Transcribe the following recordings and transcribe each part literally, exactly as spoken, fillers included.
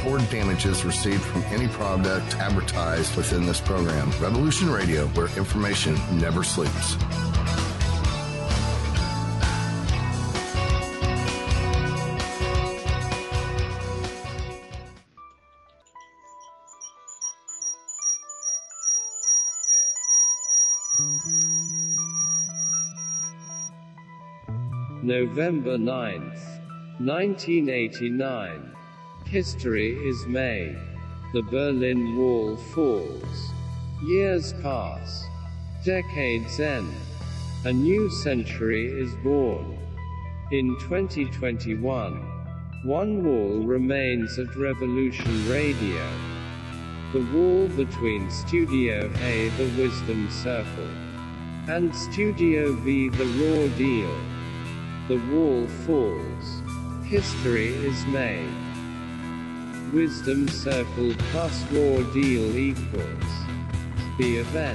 or damages received from any product advertised within this program. Revolution Radio, where information never sleeps. November ninth, nineteen eighty-nine. History is made. The Berlin Wall falls. Years pass. Decades end. A new century is born. In twenty twenty-one, one wall remains at Revolution Radio. The wall between Studio A, the Wisdom Circle, and Studio B, the Raw Deal. The wall falls. History is made. Wisdom Circle plus Raw Deal equals the event.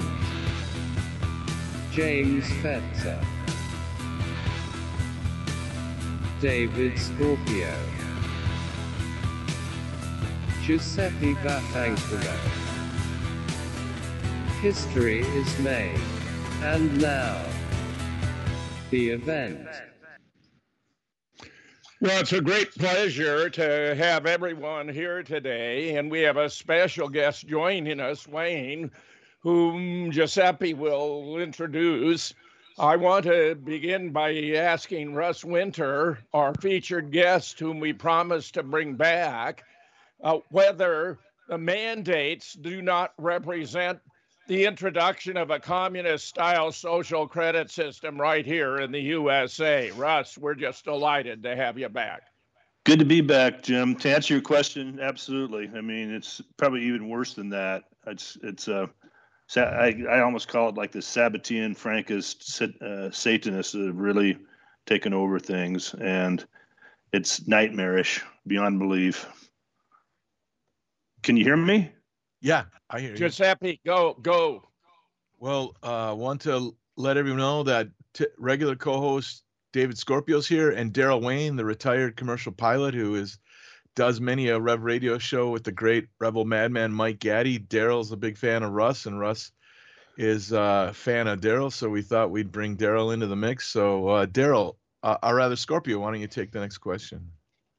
James Fetzer. David Scorpio. Giuseppe Vaffanculo. History is made. And now, the event. Well, it's a great pleasure to have everyone here today, and we have a special guest joining us, Wayne, whom Giuseppe will introduce. I want to begin by asking Russ Winter, our featured guest, whom we promised to bring back, uh, whether the mandates do not represent the introduction of a communist-style social credit system right here in the U S A. Russ, we're just delighted to have you back. Good to be back, Jim. To answer your question, absolutely. I mean, it's probably even worse than that. It's, it's uh, I, I almost call it like the Sabbatean Frankist uh, Satanists that have really taken over things, and it's nightmarish beyond belief. Can you hear me? Yeah, I hear you. Giuseppe, go, go. Well, I uh, want to let everyone know that t- regular co-host David Scorpio's here, and Daryl Wayne, the retired commercial pilot who is does many a Rev Radio show with the great Rebel madman Mike Gaddy. Daryl's a big fan of Russ, and Russ is a fan of Daryl, so we thought we'd bring Daryl into the mix. So, uh, Daryl, uh, or rather Scorpio, why don't you take the next question?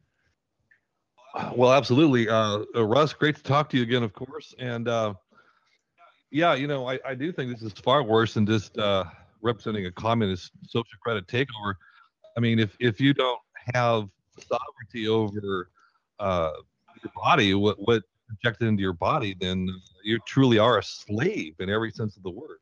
Well, absolutely. Uh, uh, Russ, great to talk to you again, of course. And uh, yeah, you know, I, I do think this is far worse than just uh, representing a communist social credit takeover. I mean, if, if you don't have sovereignty over uh, your body, what, what injected into your body, then you truly are a slave in every sense of the word.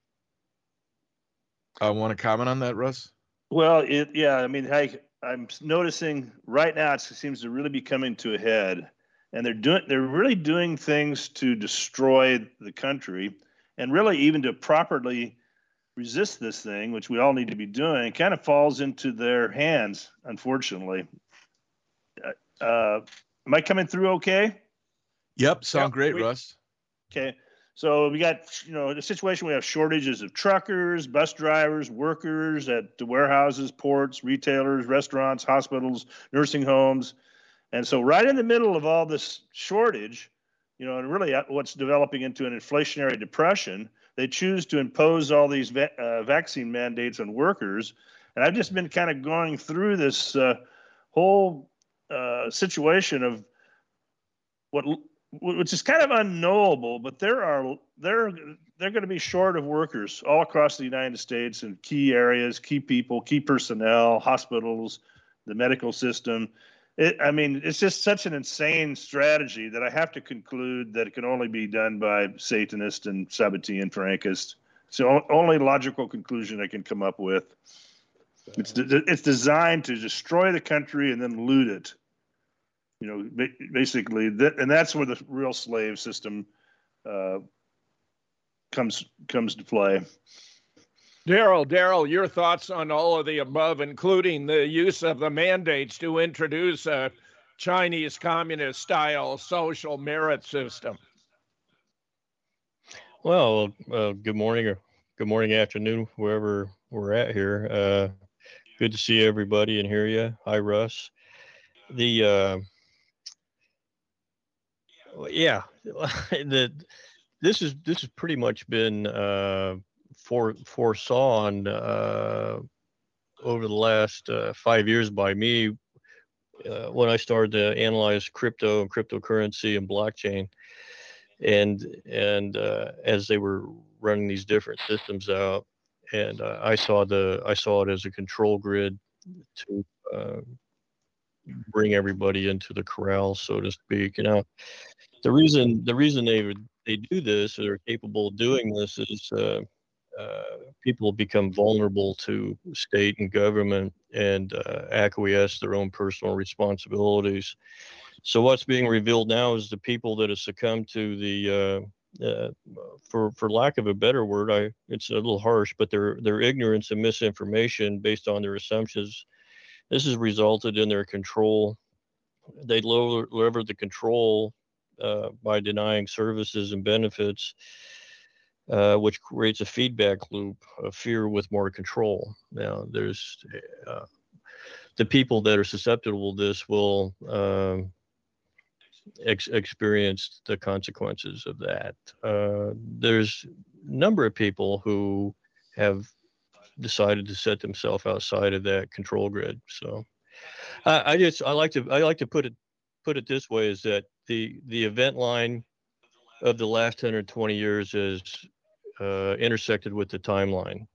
I want to comment on that, Russ? Well, it, yeah, I mean, I, I'm noticing right now it seems to really be coming to a head, and they're doing they're really doing things to destroy the country, and really even to properly resist this thing, which we all need to be doing. It kind of falls into their hands, unfortunately. Uh, am I coming through okay? Yep, sound Yep, great, we, Russ. Okay. So we got, you know, the situation, we have shortages of truckers, bus drivers, workers at the warehouses, ports, retailers, restaurants, hospitals, nursing homes. And so right in the middle of all this shortage, you know, and really what's developing into an inflationary depression, they choose to impose all these va- uh, vaccine mandates on workers. And I've just been kind of going through this uh, whole uh, situation of what which is kind of unknowable, but there are they're they're going to be short of workers all across the United States in key areas, key people, key personnel, hospitals, the medical system. It, I mean, it's just such an insane strategy that I have to conclude that it can only be done by Satanists and Sabbatean Frankists. It's the only logical conclusion I can come up with. It's de- it's designed to destroy the country and then loot it. You know, basically, that, and that's where the real slave system uh, comes comes to play. Daryl, Daryl, your thoughts on all of the above, including the use of the mandates to introduce a Chinese communist-style social merit system? Well, uh, good morning or good morning, afternoon, wherever we're at here. Uh, good to see everybody and hear you. Hi, Russ. The uh, yeah, the this is this has pretty much been uh, fore, foresawn uh, over the last uh, five years by me uh, when I started to analyze crypto and cryptocurrency and blockchain, and and uh, as they were running these different systems out, and uh, I saw the I saw it as a control grid to uh, bring everybody into the corral, so to speak. You know, the reason the reason they would they do this or are capable of doing this is uh, uh, people become vulnerable to state and government and uh, acquiesce their own personal responsibilities. So what's being revealed now is the people that have succumbed to the uh, uh, for for lack of a better word, I it's a little harsh, but their their ignorance and misinformation based on their assumptions. This has resulted in their control. They lower, lower the control uh, by denying services and benefits, uh, which creates a feedback loop of fear with more control. Now, there's uh, the people that are susceptible to this will uh, ex- experience the consequences of that. Uh, there's a number of people who have decided to set themselves outside of that control grid. So I, I just I like to I like to put it put it this way, is that the the event line of the last one hundred twenty years is uh, intersected with the timeline,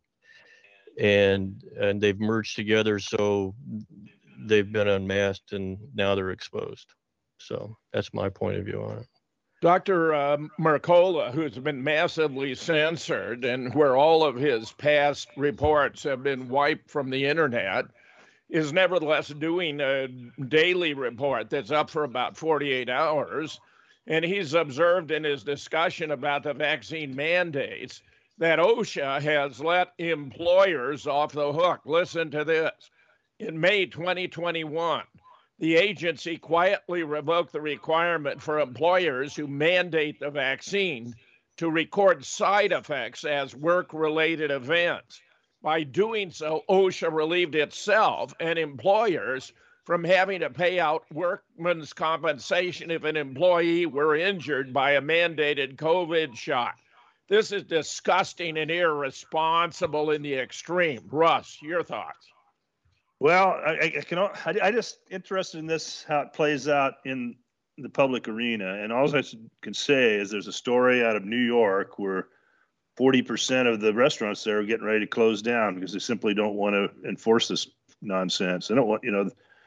and and they've merged together, so they've been unmasked and now they're exposed. So that's my point of view on it. Doctor Uh, Mercola, who's been massively censored and where all of his past reports have been wiped from the internet, is nevertheless doing a daily report that's up for about forty-eight hours. And he's observed in his discussion about the vaccine mandates that OSHA has let employers off the hook. Listen to this. In May twenty twenty-one, the agency quietly revoked the requirement for employers who mandate the vaccine to record side effects as work-related events. By doing so, OSHA relieved itself and employers from having to pay out workman's compensation if an employee were injured by a mandated COVID shot. This is disgusting and irresponsible in the extreme. Russ, your thoughts? Well, I, I can. I, I just interested in this, how it plays out in the public arena, and all I can say is there's a story out of New York where forty percent of the restaurants there are getting ready to close down because they simply don't want to enforce this nonsense. They don't want, you know,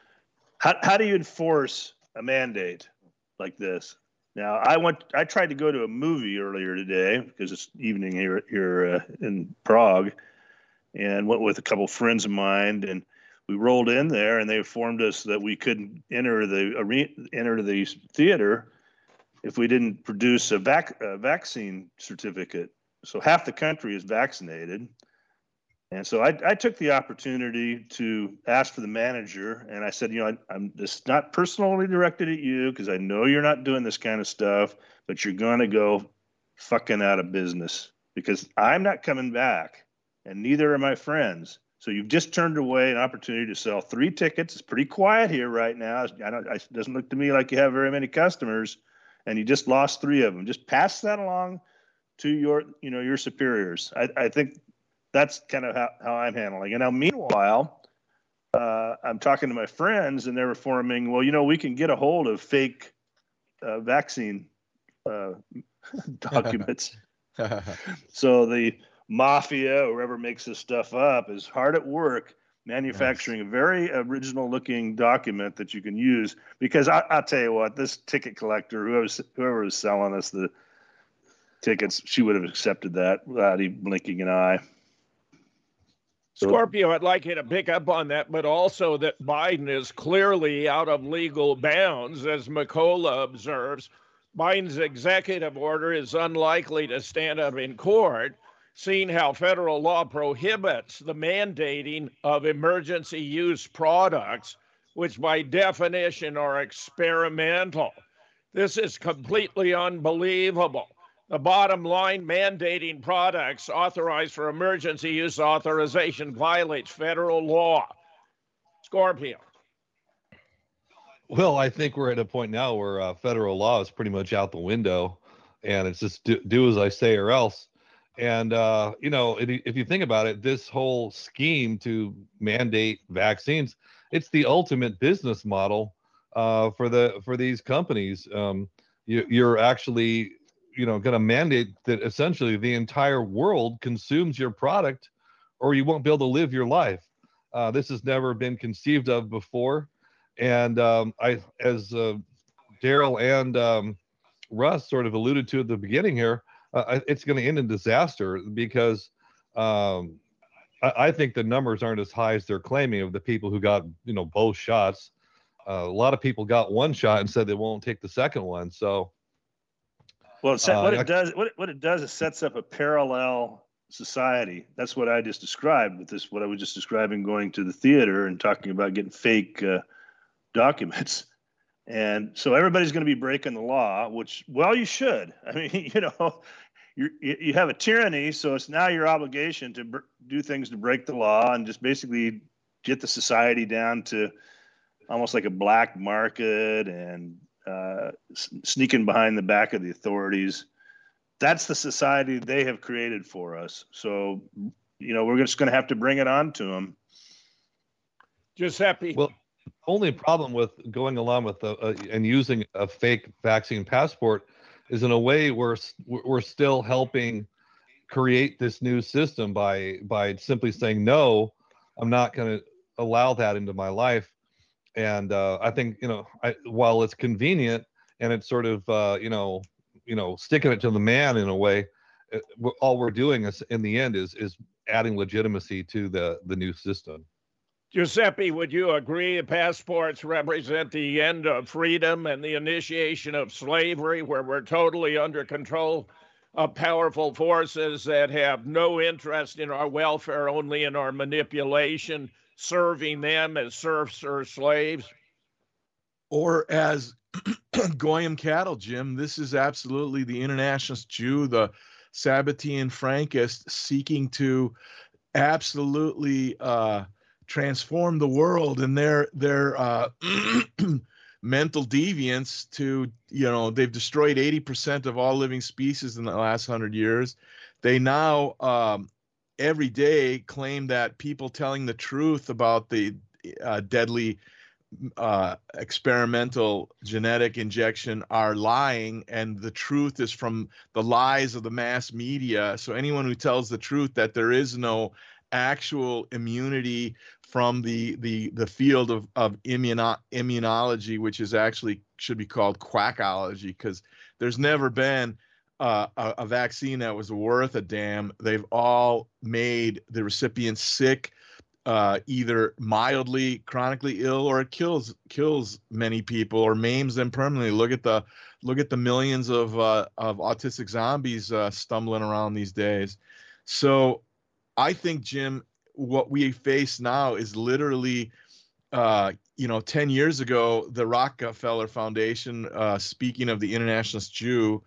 how how do you enforce a mandate like this? Now, I went. I tried to go to a movie earlier today because it's evening here here uh, in Prague, and went with a couple friends of mine, and we rolled in there, and they informed us that we couldn't enter the arena, enter the theater if we didn't produce a, vac, a vaccine certificate. So half the country is vaccinated. And so I, I took the opportunity to ask for the manager, and I said, you know, I, I'm this is not personally directed at you because I know you're not doing this kind of stuff, but you're going to go fucking out of business because I'm not coming back, and neither are my friends. So you've just turned away an opportunity to sell three tickets. It's pretty quiet here right now. I don't, it doesn't look to me like you have very many customers, and you just lost three of them. Just pass that along to your, you know, your superiors. I, I think that's kind of how, how I'm handling it. Now, meanwhile, uh, I'm talking to my friends, and they're informing, well, you know, we can get a hold of fake uh, vaccine uh, documents. So the mafia, whoever makes this stuff up, is hard at work manufacturing yes. a very original looking document that you can use. Because I, I'll tell you what, this ticket collector, whoever, whoever was selling us the tickets, she would have accepted that without even blinking an eye. So, Scorpio, I'd like you to pick up on that, but also that Biden is clearly out of legal bounds, as Mercola observes. Biden's executive order is unlikely to stand up in court, seeing how federal law prohibits the mandating of emergency use products, which by definition are experimental. This is completely unbelievable. The bottom line, mandating products authorized for emergency use authorization violates federal law. Scorpio. Well, I think we're at a point now where uh, federal law is pretty much out the window, and it's just do, do as I say or else. And uh, you know, if, if you think about it, this whole scheme to mandate vaccines, it's the ultimate business model uh, for the for these companies. Um, you, you're actually, you know, going to mandate that essentially the entire world consumes your product, or you won't be able to live your life. Uh, this has never been conceived of before. And um, I, as uh, Daryl and um, Russ sort of alluded to at the beginning here, uh, it's going to end in disaster because um, I, I think the numbers aren't as high as they're claiming of the people who got, you know, both shots. Uh, a lot of people got one shot and said they won't take the second one. So, well, it set, uh, what it I, does, what it, what it does is sets up a parallel society. That's what I just described with this. What I was just describing, going to the theater and talking about getting fake Uh, documents. And so everybody's going to be breaking the law, which, well, you should. I mean, you know, you you have a tyranny, so it's now your obligation to br- do things to break the law and just basically get the society down to almost like a black market and uh, s- sneaking behind the back of the authorities. That's the society they have created for us. So, you know, we're just going to have to bring it on to them. Giuseppe. well, only problem with going along with a, a, and using a fake vaccine passport is in a way we're we're still helping create this new system by by simply saying no, I'm not going to allow that into my life. And uh, I think, you know, I, while it's convenient and it's sort of uh, you know you know sticking it to the man in a way, it, all we're doing is in the end is is adding legitimacy to the the new system. Giuseppe, would you agree passports represent the end of freedom and the initiation of slavery, where we're totally under control of powerful forces that have no interest in our welfare, only in our manipulation, serving them as serfs or slaves? Or as Goyim cattle, Jim, this is absolutely the internationalist Jew, the Sabbatean Frankist, seeking to absolutely uh, transform the world and their their uh, mental deviance to, you know, they've destroyed eighty percent of all living species in the last hundred years. They now um, every day claim that people telling the truth about the uh, deadly uh, experimental genetic injection are lying, and the truth is from the lies of the mass media. So anyone who tells the truth that there is no actual immunity from the the the field of of immuno, immunology, which is actually should be called quackology, because there's never been uh, a, a vaccine that was worth a damn. They've all made the recipients sick, uh, either mildly, chronically ill, or it kills kills many people or maims them permanently. Look at the look at the millions of uh, of autistic zombies uh, stumbling around these days. So I think, Jim, what we face now is literally, uh, you know, ten years ago, the Rockefeller Foundation, uh, speaking of the internationalist Jew,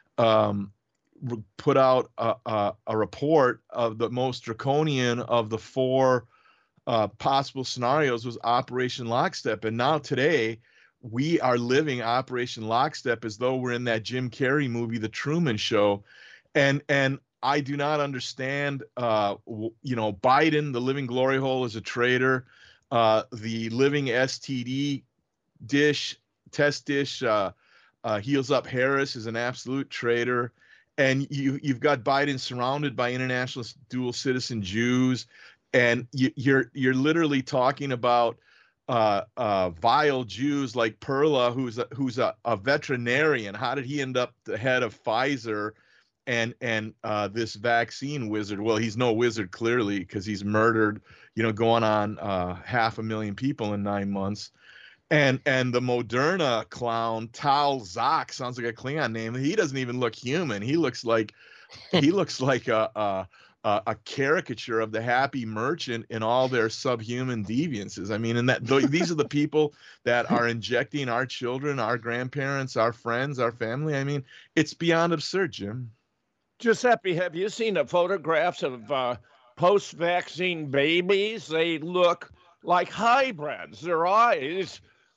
um, put out a, a, a report of the most draconian of the four uh, possible scenarios was Operation Lockstep. And now today, we are living Operation Lockstep as though we're in that Jim Carrey movie, The Truman Show. And, and, I do not understand, uh, you know, Biden, the living glory hole, is a traitor. Uh, the living S T D dish, test dish, uh, uh, heals up Harris is an absolute traitor. And you, you've got Biden surrounded by international dual citizen Jews. And you, you're you're literally talking about uh, uh, vile Jews like Perla, who's a, who's a, a veterinarian. How did he end up the head of Pfizer? And and uh, this vaccine wizard, well, he's no wizard clearly, because he's murdered, you know, going on uh, half a million people in nine months. And and the Moderna clown, Tal Zak, sounds like a Klingon name. He doesn't even look human. He looks like he looks like a, a a caricature of the Happy Merchant in all their subhuman deviances. I mean, and that th- these are the people that are injecting our children, our grandparents, our friends, our family. I mean, it's beyond absurd, Jim. Giuseppe, have you seen the photographs of uh, post-vaccine babies? They look like hybrids. Their eyes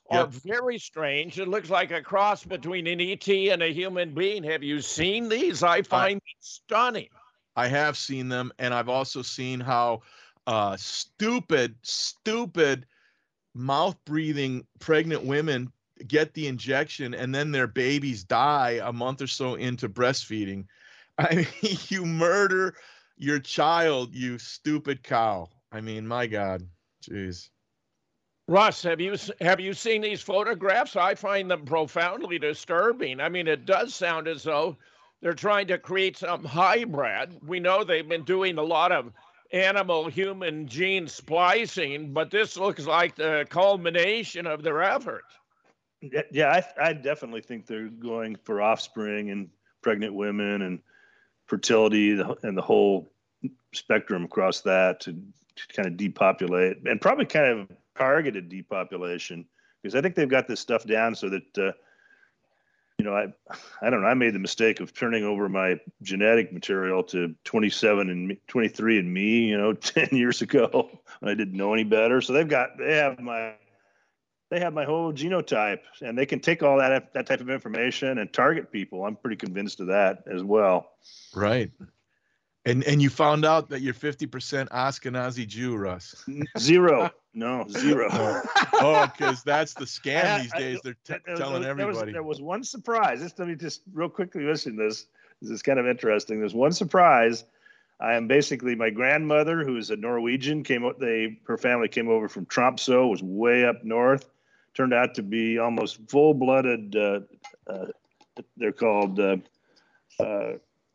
are Yep. very strange. It looks like a cross between an E T and a human being. Have you seen these? I find it stunning. I have seen them, and I've also seen how uh, stupid, stupid mouth-breathing pregnant women get the injection, and then their babies die a month or so into breastfeeding. I mean, you murder your child, you stupid cow. I mean, my God, jeez. Russ, have you have you seen these photographs? I find them profoundly disturbing. I mean, it does sound as though they're trying to create some hybrid. We know they've been doing a lot of animal-human gene splicing, but this looks like the culmination of their efforts. Yeah, I, I definitely think they're going for offspring and pregnant women and fertility and the whole spectrum across that to, to kind of depopulate, and probably kind of targeted depopulation, because I think they've got this stuff down so that, uh, you know, I, I don't know, I made the mistake of turning over my genetic material to twenty-seven and twenty-three and me, you know, ten years ago when I didn't know any better. So they've got, they have my, they have my whole genotype, and they can take all that, that type of information and target people. I'm pretty convinced of that as well. Right. And and you found out that you're fifty percent Ashkenazi Jew, Russ. Zero. No, zero. Oh, because that's the scam I- these I- days. They're t- there- telling there was, everybody. there was one surprise. Just let me just real quickly listen to this. This is kind of interesting. There's one surprise. I am basically, my grandmother, who is a Norwegian, came o- they her family came over from Tromsø, was way up north. Turned out to be almost full-blooded. Uh, uh, they're called uh, uh,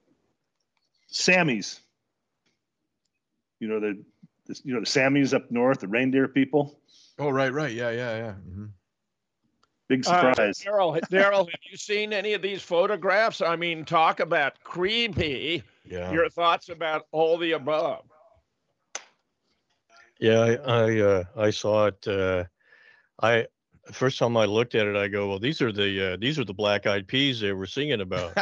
Samis. You know the, the you know the Samis up north, the reindeer people. Oh, right, right. Yeah, yeah, yeah. Mm-hmm. Big Uh, surprise. Daryl, Daryl, have you seen any of these photographs? I mean, talk about creepy. Yeah. Your thoughts about all the above? Yeah, I I, uh, I saw it. Uh, I first time I looked at it, I go, well, these are the uh, these are the Black Eyed Peas they were singing about.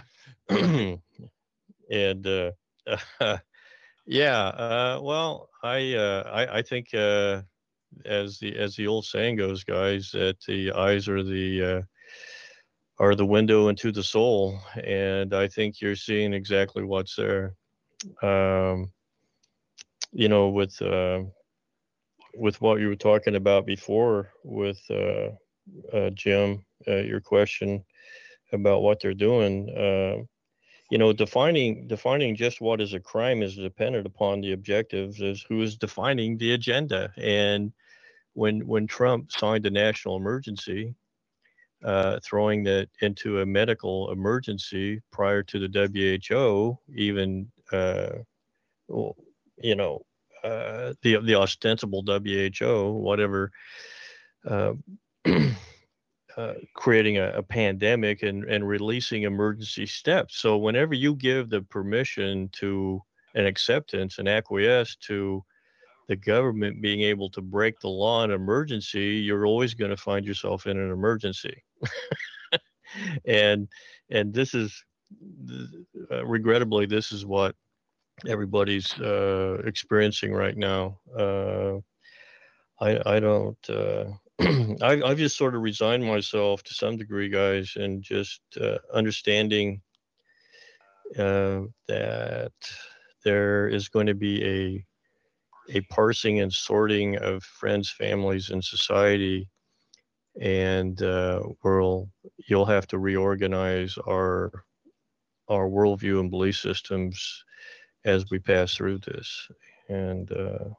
And uh, yeah, uh, well, I uh, I, I think uh, as the as the old saying goes, guys, that the eyes are the uh, are the window into the soul, and I think you're seeing exactly what's there. Um, you know, with uh, with what you were talking about before, with uh, uh, Jim, uh, your question about what they're doing. Uh, you know, defining defining just what is a crime is dependent upon the objectives, as who is defining the agenda. And when when Trump signed a national emergency, uh, throwing that into a medical emergency prior to the W H O even, uh, well, you know, uh, the the ostensible W H O, whatever. Uh, Uh, creating a, a pandemic and, and releasing emergency steps. So whenever you give the permission to an acceptance and acquiesce to the government being able to break the law in emergency, you're always going to find yourself in an emergency. and and this is uh, regrettably, this is what everybody's uh, experiencing right now. Uh, I I don't. Uh, I, I've just sort of resigned myself to some degree, guys, and just uh, understanding uh, that there is going to be a a parsing and sorting of friends, families, and society, and uh, we'll you'll have to reorganize our our worldview and belief systems as we pass through this, and. Uh,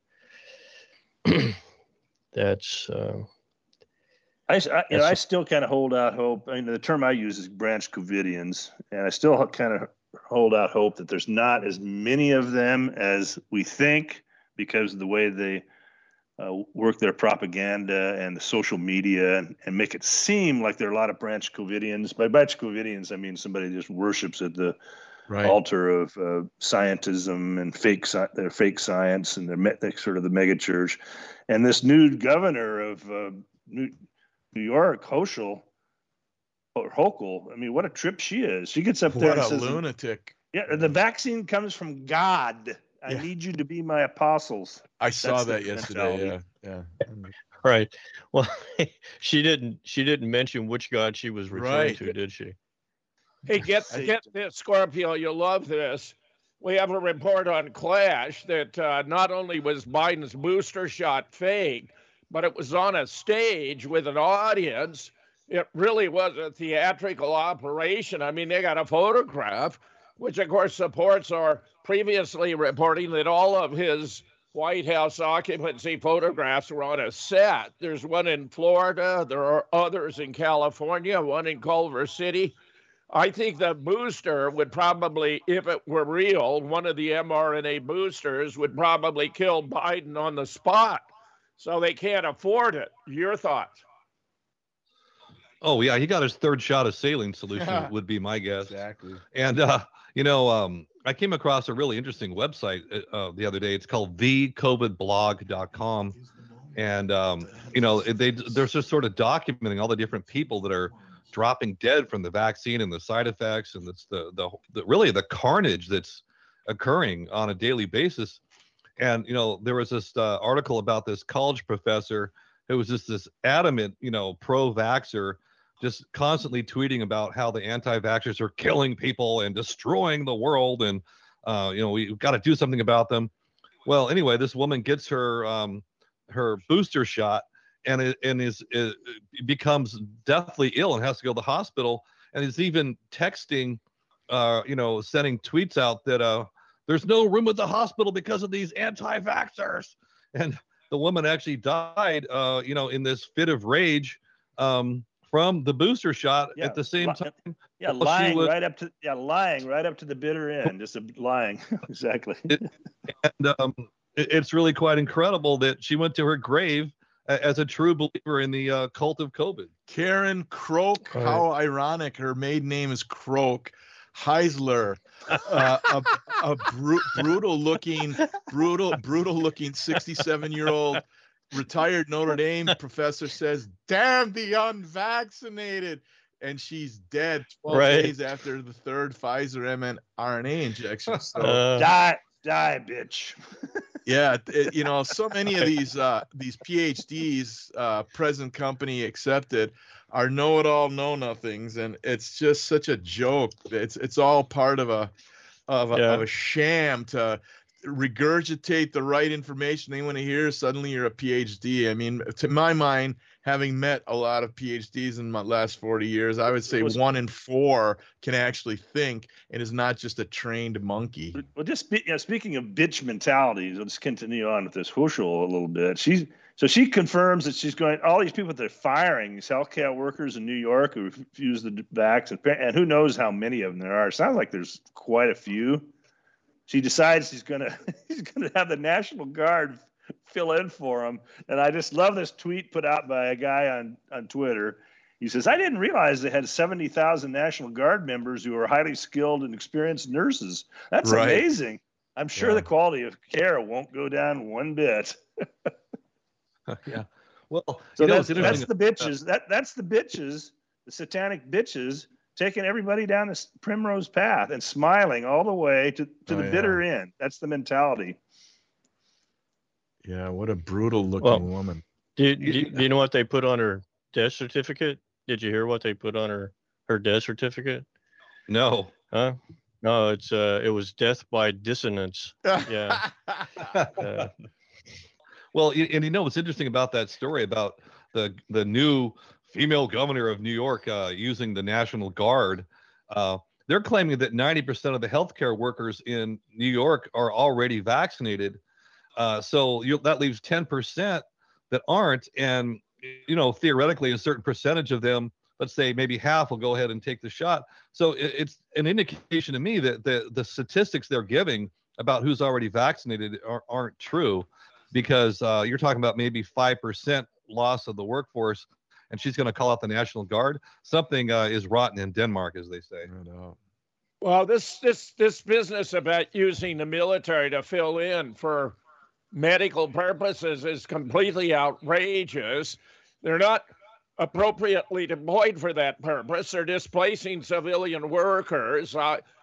That's. Uh, I, I, you know, I still kind of hold out hope. I mean, the term I use is Branch Covidians, and I still kind of hold out hope that there's not as many of them as we think, because of the way they uh, work their propaganda and the social media, and, and make it seem like there are a lot of Branch Covidians. By Branch Covidians, I mean somebody just worships at the right. altar of uh, scientism and fake their fake science, and they're, they're sort of the mega church. And this new governor of uh, New, New York, Hochul, or Hochul, I mean, what a trip she is. She gets up there what and a says, lunatic. Yeah, the vaccine comes from God. I Yeah. need you to be my apostles. I saw That's the that yesterday. mentality. Yeah, yeah. Right. Well, she didn't. She didn't mention which God she was referring Right. to, did she? Hey, get get this, Scorpio. You'll love this. We have a report on Clash that uh, not only was Biden's booster shot fake, but it was on a stage with an audience. It really was a theatrical operation. I mean, they got a photograph, which of course supports our previously reporting that all of his White House occupancy photographs were on a set. There's one in Florida. There are others in California, one in Culver City. I think the booster would probably, if it were real, one of the mRNA boosters would probably kill Biden on the spot. So they can't afford it. Your thoughts? Oh yeah, he got his third shot of saline solution would be my guess. Exactly. And uh, you know, um, I came across a really interesting website uh, the other day. It's called the covid blog dot com, and um, you know, they they're just sort of documenting all the different people that are dropping dead from the vaccine and the side effects, and it's the, the the really the carnage that's occurring on a daily basis. And you know, there was this uh, article about this college professor who was just this adamant, you know, pro-vaxxer, just constantly tweeting about how the anti-vaxxers are killing people and destroying the world, and uh, you know, we've got to do something about them. Well, anyway, this woman gets her um, her booster shot, and it, and is it becomes deathly ill and has to go to the hospital, and is even texting, uh, you know, sending tweets out that uh, there's no room at the hospital because of these anti-vaxxers, and the woman actually died, uh, you know, in this fit of rage um, from the booster shot. Yeah, at the same li- time. Yeah, Well, she lying was- right up to yeah, lying right up to the bitter end. Just a, lying, exactly. It- and um, it- it's really quite incredible that she went to her grave a- as a true believer in the uh, cult of COVID. Karen Croak. Right. How ironic. Her maiden name is Croak. Heisler, uh, a, a bru- brutal looking, brutal, brutal looking sixty-seven year old retired Notre Dame professor says, "Damn the unvaccinated." And she's dead twelve Right. days after the third Pfizer mRNA injection. So, Uh, die, die, bitch. yeah, it- you know, so many of these uh, these PhDs, uh, present company accepted, are know-it-all, know-nothings, and it's just such a joke. It's it's all part of a of a, Yeah. of a sham to regurgitate the right information they want to hear. Suddenly, you're a PhD. I mean, to my mind, having met a lot of PhDs in my last forty years, I would say It was- one in four can actually think and is not just a trained monkey. Well, just spe- you know, speaking of bitch mentalities, let's continue on with this Hushel a little bit. She's so she confirms that she's going. All these people that they're firing, these healthcare workers in New York who refuse the vax, and, and who knows how many of them there are. It sounds like there's quite a few. She decides she's gonna she's gonna have the National Guard fill in for him, and I just love this tweet put out by a guy on on Twitter. He says, "I didn't realize they had seventy thousand National Guard members who are highly skilled and experienced nurses. That's Right. amazing. I'm sure Yeah. the quality of care won't go down one bit." Yeah. Well, So you know, that's, it's that's interesting. the bitches. That that's the bitches, the satanic bitches, taking everybody down this primrose path and smiling all the way to, to Oh, the yeah. bitter end. That's the mentality. Yeah, what a brutal looking Well, woman. do, you- do, you- do you know what they put on her death certificate? Did you hear what they put on her her death certificate? No. Huh? No, it's uh, it was death by dissonance. Yeah. Uh, Well, y- and you know what's interesting about that story about the the new female governor of New York uh, using the National Guard? Uh, they're claiming that ninety percent of the healthcare workers in New York are already vaccinated. Uh, so you, that leaves ten percent that aren't, and you know theoretically a certain percentage of them, let's say maybe half, will go ahead and take the shot. So it, it's an indication to me that the the statistics they're giving about who's already vaccinated are, aren't true. Because uh, you're talking about maybe five percent loss of the workforce, and she's going to call out the National Guard. Something uh, is rotten in Denmark, as they say. I know. Well, this this this business about using the military to fill in for medical purposes is completely outrageous. They're not appropriately deployed for that purpose. They're displacing civilian workers. I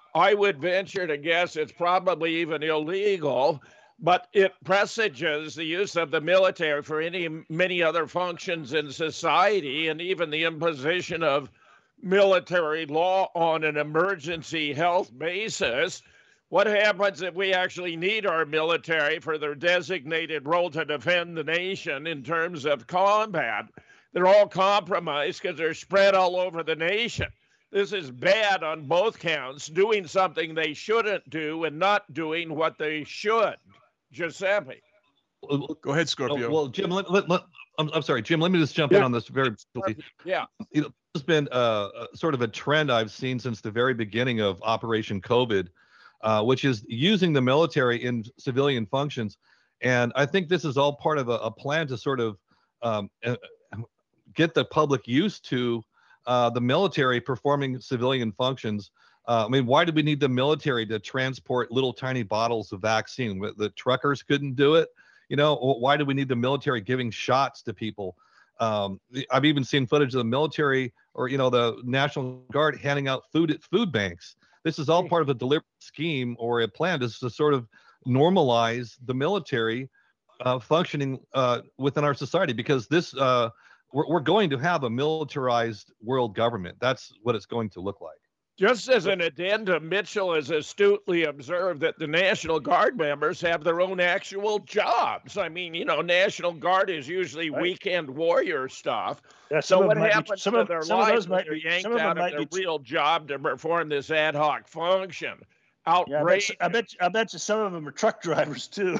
I would venture to guess it's probably even illegal, but it presages the use of the military for any many other functions in society, and even the imposition of military law on an emergency health basis. What happens if we actually need our military for their designated role to defend the nation in terms of combat? They're all compromised because they're spread all over the nation. This is bad on both counts, doing something they shouldn't do and not doing what they should. Giuseppe. Go ahead, Scorpio. Well, Jim, let, let, let, I'm, I'm sorry, Jim, let me just jump yeah. in on this very briefly. Yeah. You know, this has been uh, sort of a trend I've seen since the very beginning of Operation COVID, uh, which is using the military in civilian functions. And I think this is all part of a, a plan to sort of um, uh, get the public used to uh, the military performing civilian functions. Uh, I mean, why do we need the military to transport little tiny bottles of vaccine? The truckers couldn't do it. You know, why do we need the military giving shots to people? Um, I've even seen footage of the military or, you know, the National Guard handing out food at food banks. This is all part of a deliberate scheme or a plan to, to sort of normalize the military uh, functioning uh, within our society, because this uh, we're, we're going to have a militarized world government. That's what it's going to look like. Just as an addendum, Mitchell has astutely observed that the National Guard members have their own actual jobs. I mean, you know, National Guard is usually right. weekend warrior stuff. Yeah, so what happens to their lives when they're yanked out of their real job to perform this ad hoc function? Outrageous. Yeah, I, bet, I, bet, I bet you some of them are truck drivers, too.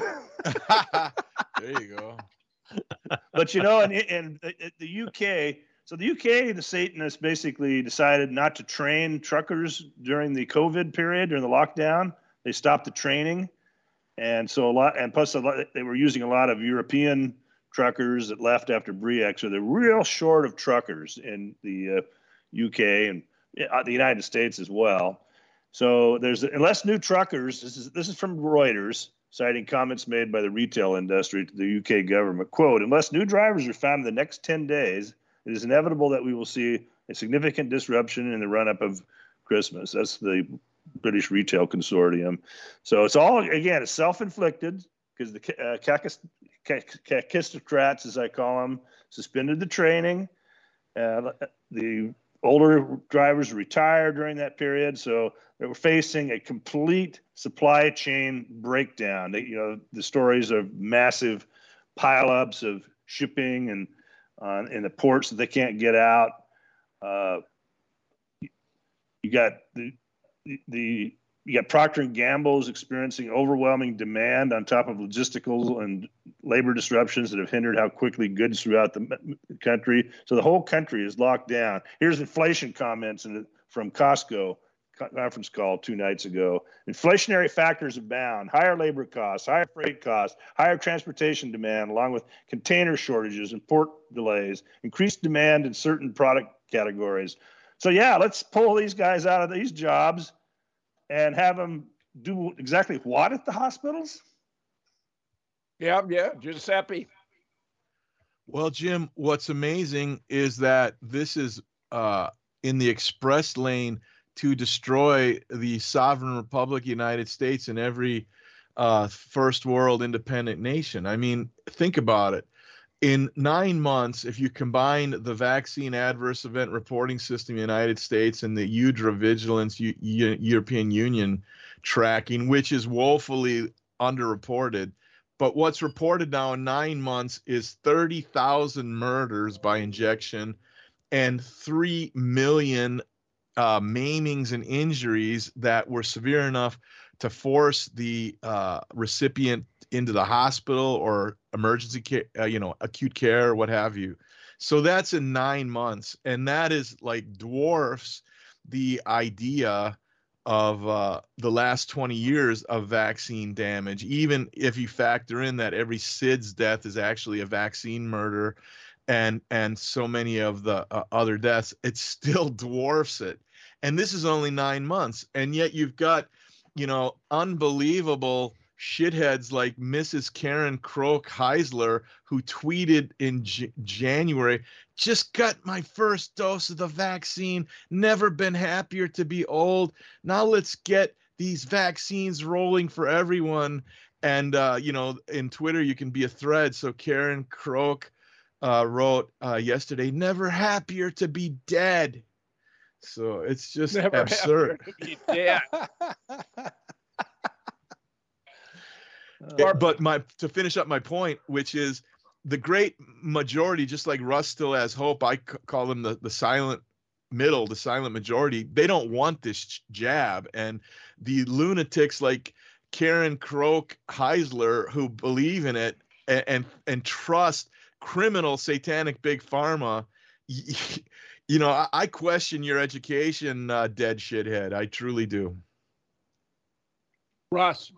There you go. But, you know, in, in, in the U K... So the U K, the Satanists basically decided not to train truckers during the COVID period, during the lockdown. They stopped the training. And so a lot, and plus a lot, they were using a lot of European truckers that left after Brexit. So they're real short of truckers in the uh, U K and uh, the United States as well. So there's, unless new truckers, this is, this is from Reuters, citing comments made by the retail industry to the U K government, quote, unless new drivers are found in the next ten days, it is inevitable that we will see a significant disruption in the run-up of Christmas. That's the British Retail Consortium. So it's all, again, it's self-inflicted because the uh, Kakistocrats, as I call them, suspended the training. Uh, the older drivers retired during that period, so they were facing a complete supply chain breakdown. They, you know, the stories of massive pileups of shipping and Uh, in the ports that they can't get out. Uh, you got the, the you got Procter and Gamble's experiencing overwhelming demand on top of logistical and labor disruptions that have hindered how quickly goods throughout the country. So the whole country is locked down. Here's inflation comments in, from Costco conference call two nights ago. Inflationary factors abound, higher labor costs, higher freight costs, higher transportation demand, along with container shortages and port delays, increased demand in certain product categories. So yeah, let's pull these guys out of these jobs and have them do exactly what at the hospitals? Yeah, yeah, Giuseppe. Well, Jim, what's amazing is that this is uh, in the express lane to destroy the sovereign republic, United States, and every uh, first world independent nation. I mean, think about it. In nine months, if you combine the vaccine adverse event reporting system in the United States and the U D R A vigilance U- U- European Union tracking, which is woefully underreported, but what's reported now in nine months is thirty thousand murders by injection and three million Uh, maimings and injuries that were severe enough to force the uh, recipient into the hospital or emergency care, uh, you know, acute care or what have you. So that's in nine months. And that is like dwarfs the idea of uh, the last twenty years of vaccine damage, even if you factor in that every S I D S death is actually a vaccine murder and, and so many of the uh, other deaths, it still dwarfs it. And this is only nine months. And yet you've got, you know, unbelievable shitheads like Missus Karen Croak Heisler, who tweeted in J- January, just got my first dose of the vaccine, never been happier to be old. Now let's get these vaccines rolling for everyone. And, uh, you know, in Twitter, you can be a thread. So Karen Croak uh, wrote uh, yesterday, never happier to be dead. So it's just Never absurd. happier to be dead. Yeah, but my to finish up my point, which is the great majority, just like Russ still has hope. I c- call them the, the silent middle, the silent majority. They don't want this jab. And the lunatics like Karen Croak Heisler, who believe in it and, and, and trust criminal satanic big pharma, you know, I, I question your education, uh, dead shithead. I truly do. Russ.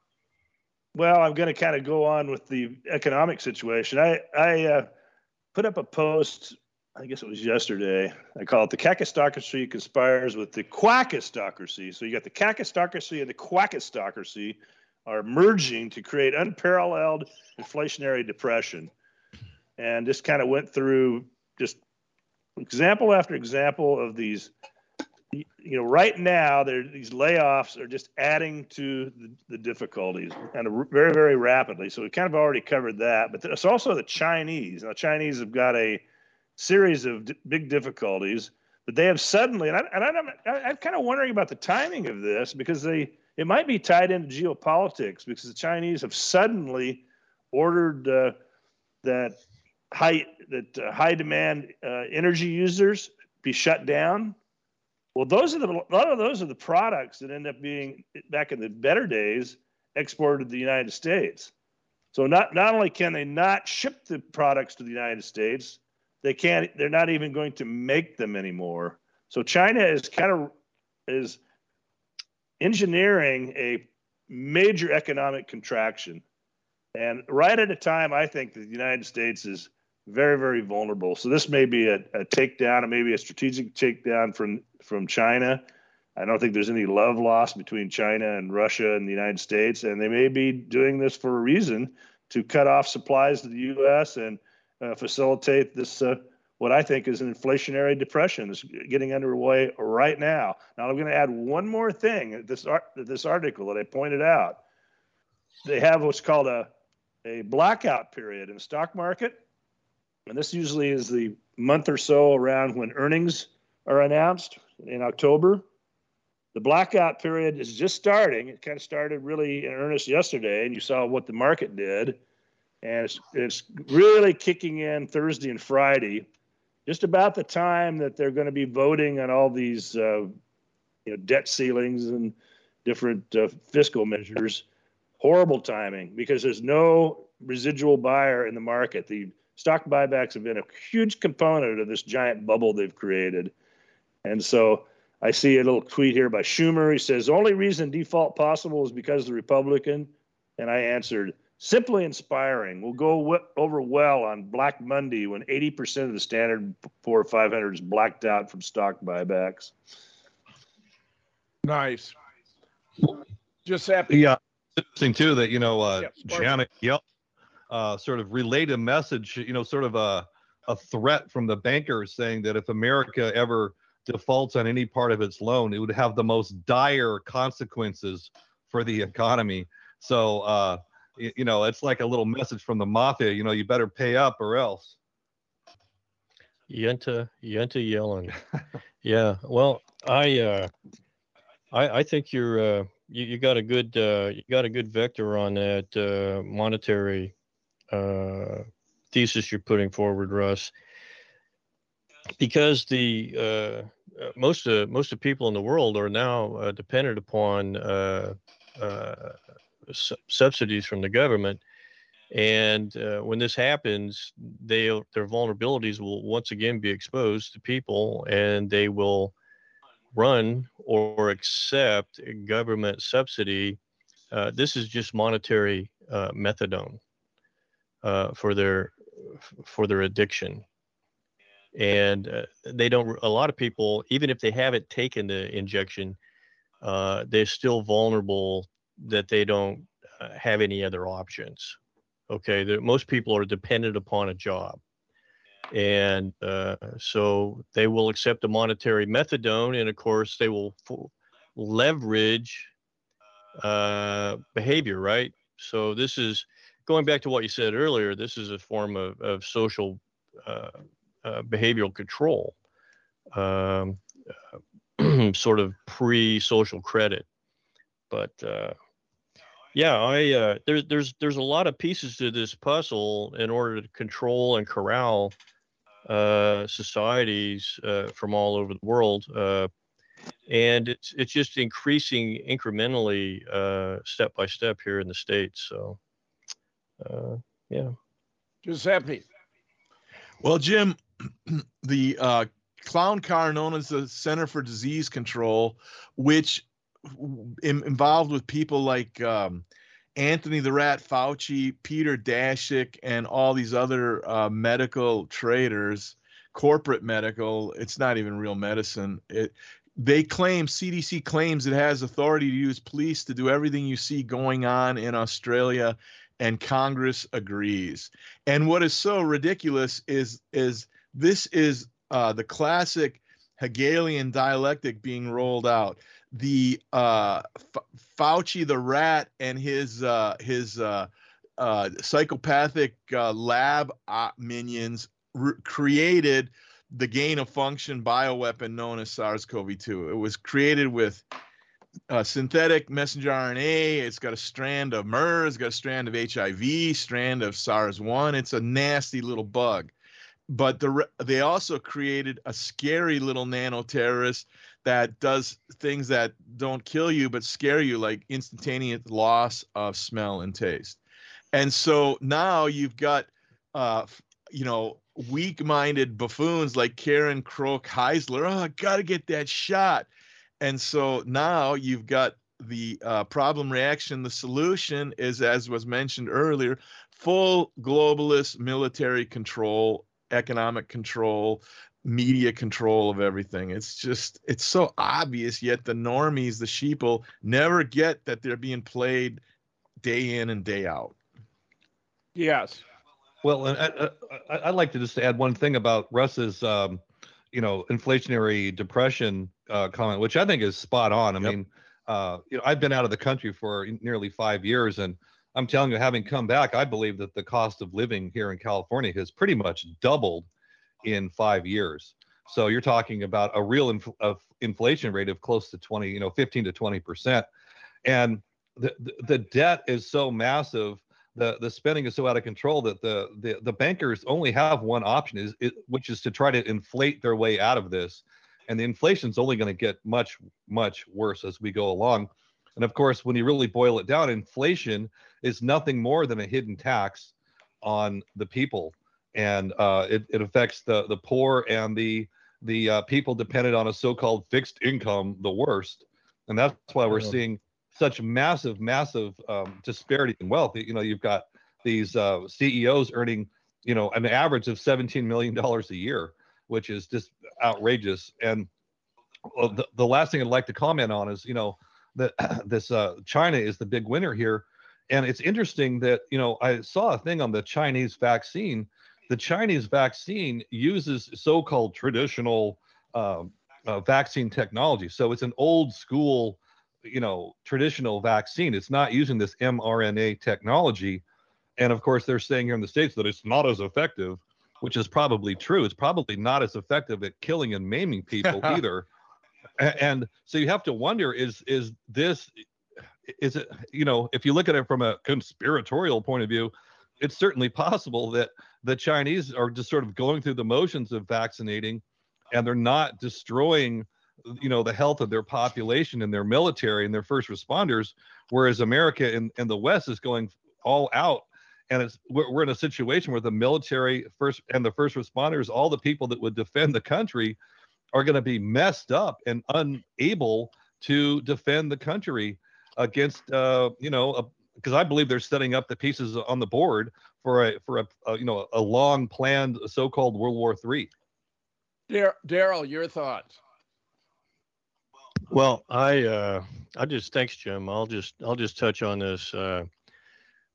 Well, I'm going to kind of go on with the economic situation. I, I uh, put up a post, I guess it was yesterday. I call it the Kakistocracy conspires with the Quackistocracy. So you got the Kakistocracy and the Quackistocracy are merging to create unparalleled inflationary depression. And just kind of went through just example after example of these. You know, right now, there these layoffs are just adding to the, the difficulties and very, very rapidly. So we kind of already covered that. But it's also the Chinese. Now, Chinese have got a series of d- big difficulties, but they have suddenly, and, I, and I'm, I'm kind of wondering about the timing of this because they it might be tied into geopolitics because the Chinese have suddenly ordered uh, that high that uh, high demand uh, energy users be shut down. Well, those are the a lot of those are the products that end up being back in the better days exported to the United States. So not not only can they not ship the products to the United States, they can't. They're not even going to make them anymore. So China is kind of is engineering a major economic contraction, and right at a time I think that the United States is very, very vulnerable. So this may be a, a takedown, and maybe a strategic takedown from, from China. I don't think there's any love lost between China and Russia and the United States, and they may be doing this for a reason to cut off supplies to the U S and uh, facilitate this, uh, what I think is an inflationary depression that's getting underway right now. Now, I'm going to add one more thing. This, art, this article that I pointed out, they have what's called a, a blackout period in the stock market. And this usually is the month or so around when earnings are announced in October. The blackout period is just starting. It kind of started really in earnest yesterday, and you saw what the market did. And it's, it's really kicking in Thursday and Friday, just about the time that they're going to be voting on all these uh, you know, debt ceilings and different uh, fiscal measures. Horrible timing because there's no residual buyer in the market. The stock buybacks have been a huge component of this giant bubble they've created. And so I see a little tweet here by Schumer. He says, only reason default possible is because of the Republican. And I answered, simply inspiring. We'll go w- over well on Black Monday when eighty percent of the Standard and Poor five hundred is blacked out from stock buybacks. Nice. Giuseppe. Yeah, interesting too that, you know, uh, Yep, Janet Yellen uh, sort of relayed a message, you know, sort of a, a threat from the bankers saying that if America ever defaults on any part of its loan, it would have the most dire consequences for the economy. So, uh, you, you know, it's like a little message from the mafia, you know, you better pay up or else. Yenta, Yenta Yellen. Yeah. Well, I, uh, I, I think you're, uh, you, you got a good, uh, you got a good vector on that uh, monetary uh, thesis you're putting forward, Russ. Because the uh, most of most of people in the world are now uh, dependent upon uh, uh, su- subsidies from the government, and uh, when this happens, they their vulnerabilities will once again be exposed to people, and they will run or accept government subsidy. Uh, this is just monetary uh, methadone uh, for their for their addiction. And uh, they don't, a lot of people, even if they haven't taken the injection, uh, they're still vulnerable that they don't uh, have any other options. Okay, the, most people are dependent upon a job, and uh, so they will accept a monetary methadone, and of course they will f- leverage uh, behavior, right? So this is going back to what you said earlier. This is a form of, of social uh, uh, behavioral control, um, sort of pre-social credit. But uh, yeah, I uh, there's there's there's a lot of pieces to this puzzle in order to control and corral uh, societies uh, from all over the world, uh, and it's it's just increasing incrementally, uh, step by step here in the States. So, uh, yeah. Giuseppe. Well, Jim, the uh, clown car known as the Center for Disease Control, which in, involved with people like um, Anthony the Rat Fauci, Peter Daszak, and all these other uh, medical traders, corporate medical. It's not even real medicine. It they claim, C D C claims it has authority to use police to do everything you see going on in Australia, and Congress agrees. And what is so ridiculous is is this is uh, the classic Hegelian dialectic being rolled out. The uh, F- Fauci the rat and his uh, his uh, uh, psychopathic uh, lab uh, minions re- created the gain of function bioweapon known as SARS-C o V two. It was created with uh, synthetic messenger R N A. It's got a strand of MERS, it's got a strand of H I V, strand of SARS one. It's a nasty little bug. But the they also created a scary little nanoterrorist that does things that don't kill you but scare you, like instantaneous loss of smell and taste. And so now you've got, uh, you know, weak-minded buffoons like Karen Croak Heisler. Oh, I got to get that shot. And so now you've got the uh, problem reaction. The solution is, as was mentioned earlier, full globalist military control, economic control, media control of everything. It's just, it's so obvious, yet the normies, the sheeple, never get that they're being played day in and day out. Yes. Well, and I, I, I'd like to just add one thing about Russ's, um, you know, inflationary depression uh, comment, which I think is spot on. I Yep. mean, uh, you know, I've been out of the country for nearly five years, and I'm telling you, having come back, I believe that the cost of living here in California has pretty much doubled in five years. So you're talking about a real inf- of inflation rate of close to twenty, you know, fifteen to twenty percent. And the, the, the debt is so massive, the, the spending is so out of control that the, the, the bankers only have one option, is it, which is to try to inflate their way out of this. And the inflation is only going to get much, much worse as we go along. And of course, when you really boil it down, inflation is nothing more than a hidden tax on the people. And uh, it, it affects the, the poor and the, the uh, people dependent on a so-called fixed income the worst. And that's why we're seeing such massive, massive um, disparity in wealth. You know, you've got these uh, C E Os earning, you know, an average of seventeen million dollars a year, which is just outrageous. And well, the, the last thing I'd like to comment on is, you know, that this uh, China is the big winner here. And it's interesting that, you know, I saw a thing on the Chinese vaccine. The Chinese vaccine uses so-called traditional uh, uh, vaccine technology. So it's an old school, you know, traditional vaccine. It's not using this mRNA technology. And of course, they're saying here in the States that it's not as effective, which is probably true. It's probably not as effective at killing and maiming people either. And so you have to wonder, is is this, is it, you know, if you look at it from a conspiratorial point of view, it's certainly possible that the Chinese are just sort of going through the motions of vaccinating, and they're not destroying, you know, the health of their population and their military and their first responders, whereas America and, and the West is going all out. And it's we're, we're in a situation where the military first and the first responders, all the people that would defend the country, are going to be messed up and unable to defend the country against, uh, you know, because I believe they're setting up the pieces on the board for a for a, a you know a long planned so-called World War Three. Daryl, your thoughts? Well, I uh, I just thanks, Jim. I'll just I'll just touch on this. Uh,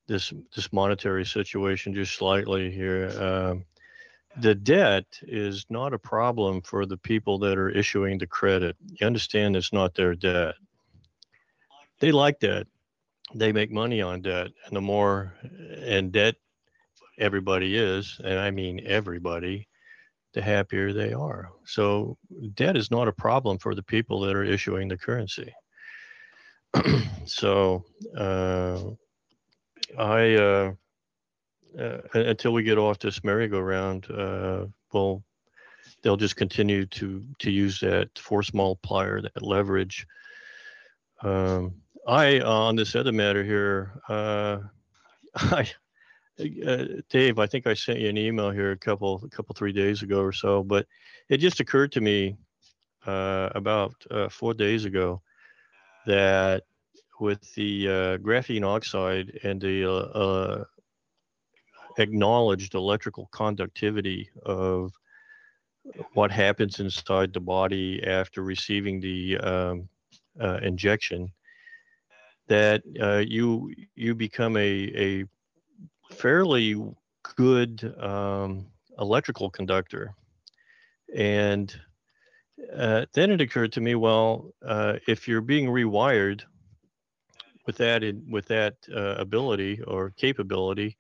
this this monetary situation just slightly here. Um, the debt is not a problem for the people that are issuing the credit. You understand it's not their debt. They like debt. They make money on debt. And the more in debt everybody is, and I mean everybody, the happier they are. So debt is not a problem for the people that are issuing the currency. so uh, I... Uh, Uh, until we get off this merry-go-round, uh, well, they'll just continue to to use that force multiplier, that leverage. Um, I, on this other matter here, uh, I, uh, Dave, I think I sent you an email here a couple, a couple, three days ago or so, but it just occurred to me uh, about uh, four days ago that with the uh, graphene oxide and the uh, uh, acknowledged electrical conductivity of what happens inside the body after receiving the um, uh, injection, that uh, you you become a a fairly good um, electrical conductor. And uh, then it occurred to me, well, uh, if you're being rewired with that in, with that uh, ability or capability.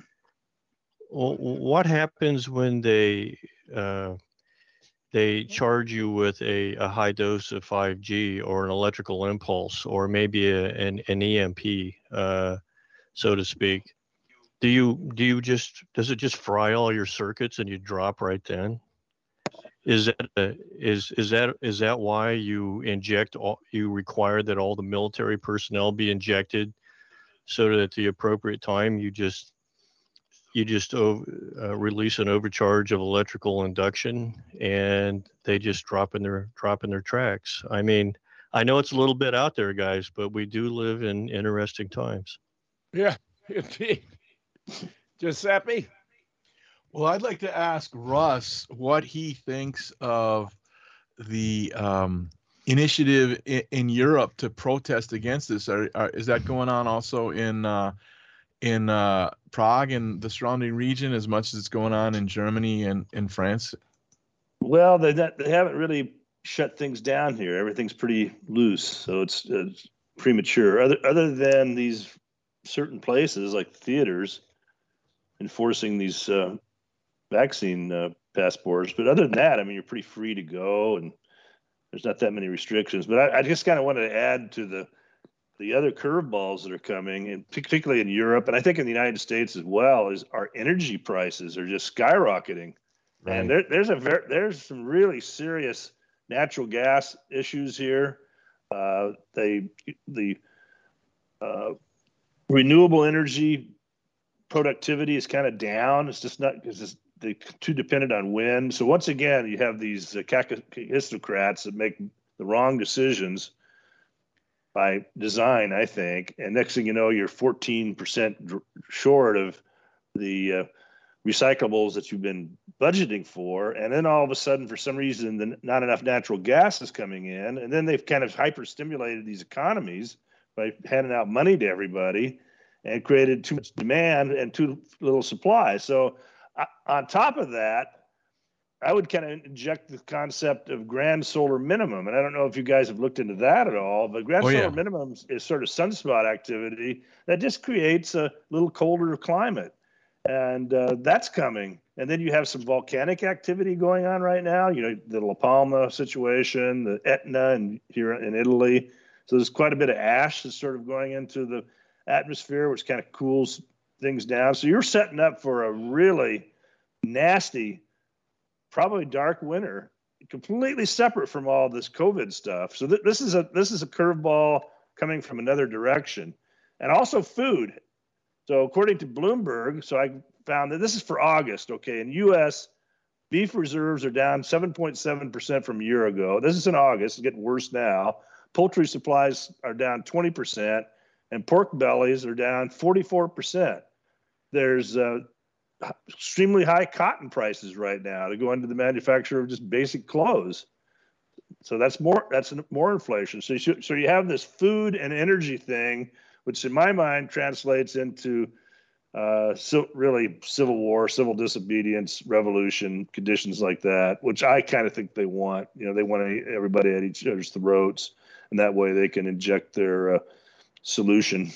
Well, what happens when they uh, they charge you with a, a high dose of five G or an electrical impulse or maybe a, an, an E M P, uh, so to speak? Do you do you just does it just fry all your circuits and you drop right then? Is that a, is is that is that why you inject all, you require that all the military personnel be injected, so that at the appropriate time you just you just uh, release an overcharge of electrical induction and they just drop in their drop in their tracks? I mean, I know it's a little bit out there, guys, but we do live in interesting times. Yeah, indeed. Giuseppe? Well, I'd like to ask Russ what he thinks of the um, initiative in, in Europe to protest against this. Are, are, is that going on also in uh, in uh, Prague and the surrounding region as much as it's going on in Germany and in France? Well, they they haven't really shut things down here. Everything's pretty loose, so it's, it's premature. Other other than these certain places like theaters enforcing these uh, vaccine uh, passports, but other than that, I mean, you're pretty free to go, and there's not that many restrictions. But I, I just kind of wanted to add to the the other curveballs that are coming, and particularly in Europe, and I think in the United States as well, is our energy prices are just skyrocketing. Right. And there, there's a ver- there's some really serious natural gas issues here. Uh, they the uh, renewable energy productivity is kind of down. It's just not it's just they're too dependent on wind. So once again, you have these uh, aristocrats that make the wrong decisions by design, I think. And next thing you know, you're fourteen percent dr- short of the uh, recyclables that you've been budgeting for. And then all of a sudden, for some reason, the, not enough natural gas is coming in. And then they've kind of hyper stimulated these economies by handing out money to everybody and created too much demand and too little supply. So uh, on top of that, I would kind of inject the concept of grand solar minimum. And I don't know if you guys have looked into that at all, but grand oh, solar yeah. minimum is sort of sunspot activity that just creates a little colder climate. And uh, that's coming. And then you have some volcanic activity going on right now, you know, the La Palma situation, the Etna and here in Italy. So there's quite a bit of ash that's sort of going into the atmosphere, which kind of cools things down. So you're setting up for a really nasty, probably dark winter, completely separate from all this COVID stuff. So th- this is a this is a curveball coming from another direction. And also food. So according to Bloomberg, so I found that this is for August, okay, in U S, beef reserves are down seven point seven percent from a year ago. This is in August, it's getting worse now. Poultry supplies are down twenty percent, and pork bellies are down forty-four percent. There's uh, extremely high cotton prices right now to go into the manufacture of just basic clothes. So that's more that's more inflation. So you should, so you have this food and energy thing, which in my mind translates into uh, so really civil war, civil disobedience, revolution, conditions like that, which I kind of think they want. You know, they want everybody at each other's throats, and that way they can inject their uh, solution.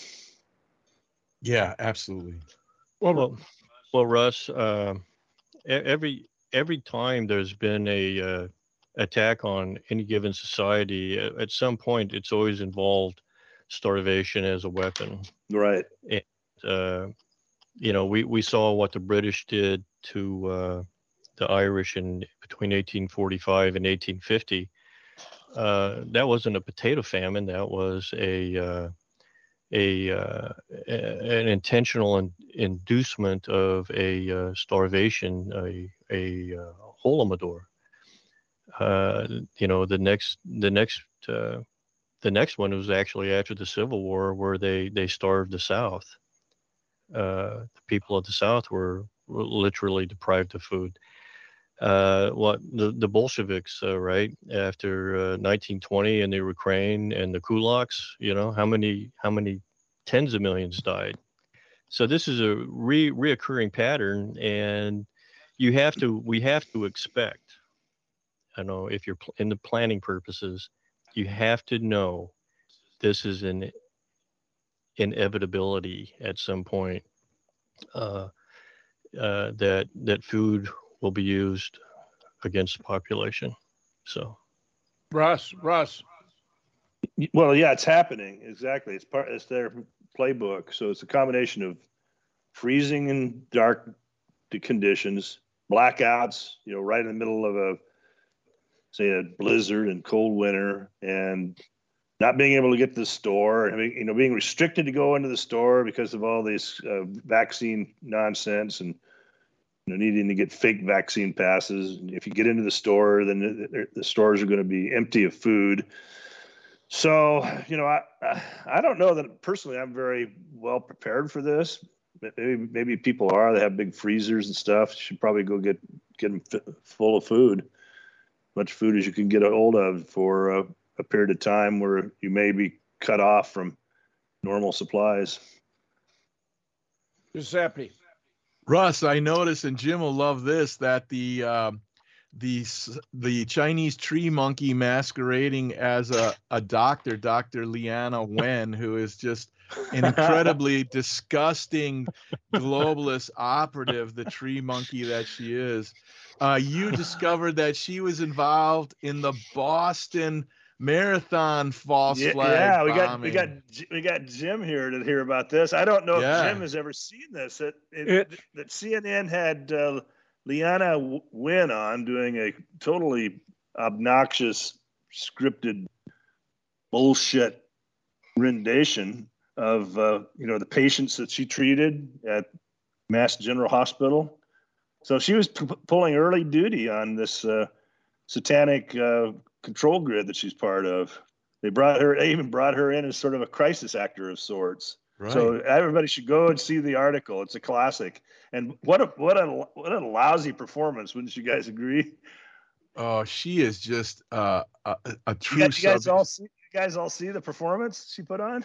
Yeah, absolutely. Well, well, well Russ, uh, every every time there's been a uh, attack on any given society, at some point it's always involved starvation as a weapon. Right. And, uh, you know, we, we saw what the British did to uh, the Irish in between eighteen forty-five and eighteen fifty. Uh, that wasn't a potato famine. That was a uh, a, uh, a an intentional in, inducement of a uh, starvation, a a uh, holodomor. Uh, you know, the next the next uh, the next one was actually after the Civil War, where they they starved the South. Uh, the people of the South were, were literally deprived of food. Uh, what the, the Bolsheviks, uh, right after uh, nineteen twenty, and the Ukraine and the kulaks, you know, how many how many tens of millions died. So this is a re reoccurring pattern, and you have to we have to expect. I know if you're in the planning purposes, you have to know this is an inevitability at some point, uh, uh, that that food will be used against the population. So, Russ, Russ. Well, yeah, it's happening. Exactly. It's part. It's their playbook. So it's a combination of freezing and dark conditions, blackouts. You know, right in the middle of a say a blizzard and cold winter, and not being able to get to the store, and you know, being restricted to go into the store because of all this uh, vaccine nonsense, and you know, needing to get fake vaccine passes. And if you get into the store, then the, the stores are going to be empty of food. So, you know, I I don't know that personally I'm very well prepared for this. Maybe maybe people are. They have big freezers and stuff. You should probably go get get them f- full of food, much food as you can get a hold of for uh, a period of time where you may be cut off from normal supplies. Giuseppe. Russ, I noticed, and Jim will love this, that the uh, the the Chinese tree monkey masquerading as a, a doctor, Doctor Leana Wen, who is just an incredibly disgusting globalist operative, the tree monkey that she is. Uh, you discovered that she was involved in the Boston Marathon false yeah, flag yeah, we got bombing. we got we got Jim here to hear about this. I don't know Yeah. if Jim has ever seen this. That it, It- that C N N had uh, Leana Wen on doing a totally obnoxious, scripted bullshit rendition of uh, you know the patients that she treated at Mass General Hospital. So she was p- pulling early duty on this uh, satanic uh, control grid that she's part of. They brought her, they even brought her in as sort of a crisis actor of sorts. Right. So everybody should go and see the article. It's a classic. And what a what a what a lousy performance! Wouldn't you guys agree? Oh, she is just uh, a, a true You guys, you guys sub- all see, you guys all see the performance she put on?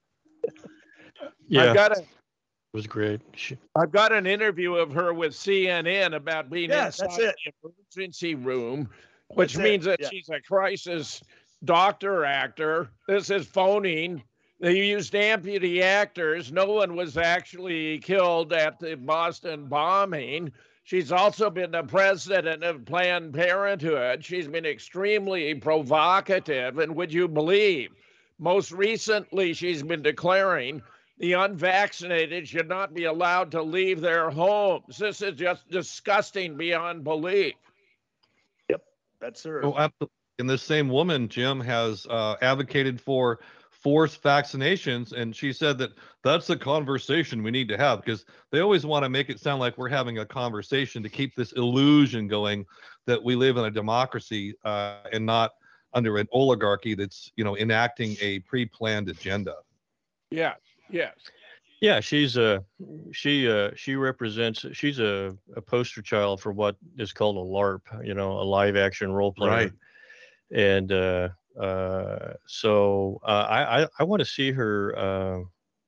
yeah, I've got a it was great. She, I've got an interview of her with C N N about being Yeah, inside that's it. the emergency room, which That's it, means that yeah. she's a crisis doctor actor. This is phoning. They used amputee actors. No one was actually killed at the Boston bombing. She's also been the president of Planned Parenthood. She's been extremely provocative. And would you believe, most recently, she's been declaring the unvaccinated should not be allowed to leave their homes. This is just disgusting beyond belief. That's her. Oh, absolutely. And this same woman, Jim, has uh, advocated for forced vaccinations, and she said that that's a conversation we need to have, because they always want to make it sound like we're having a conversation to keep this illusion going that we live in a democracy uh, and not under an oligarchy that's, you know, enacting a pre-planned agenda. Yeah, yes. yeah, she's a she uh, she represents. She's a, a poster child for what is called a LARP, you know, a live action role player. Right. And uh, uh, so uh, I I, I want to see her uh,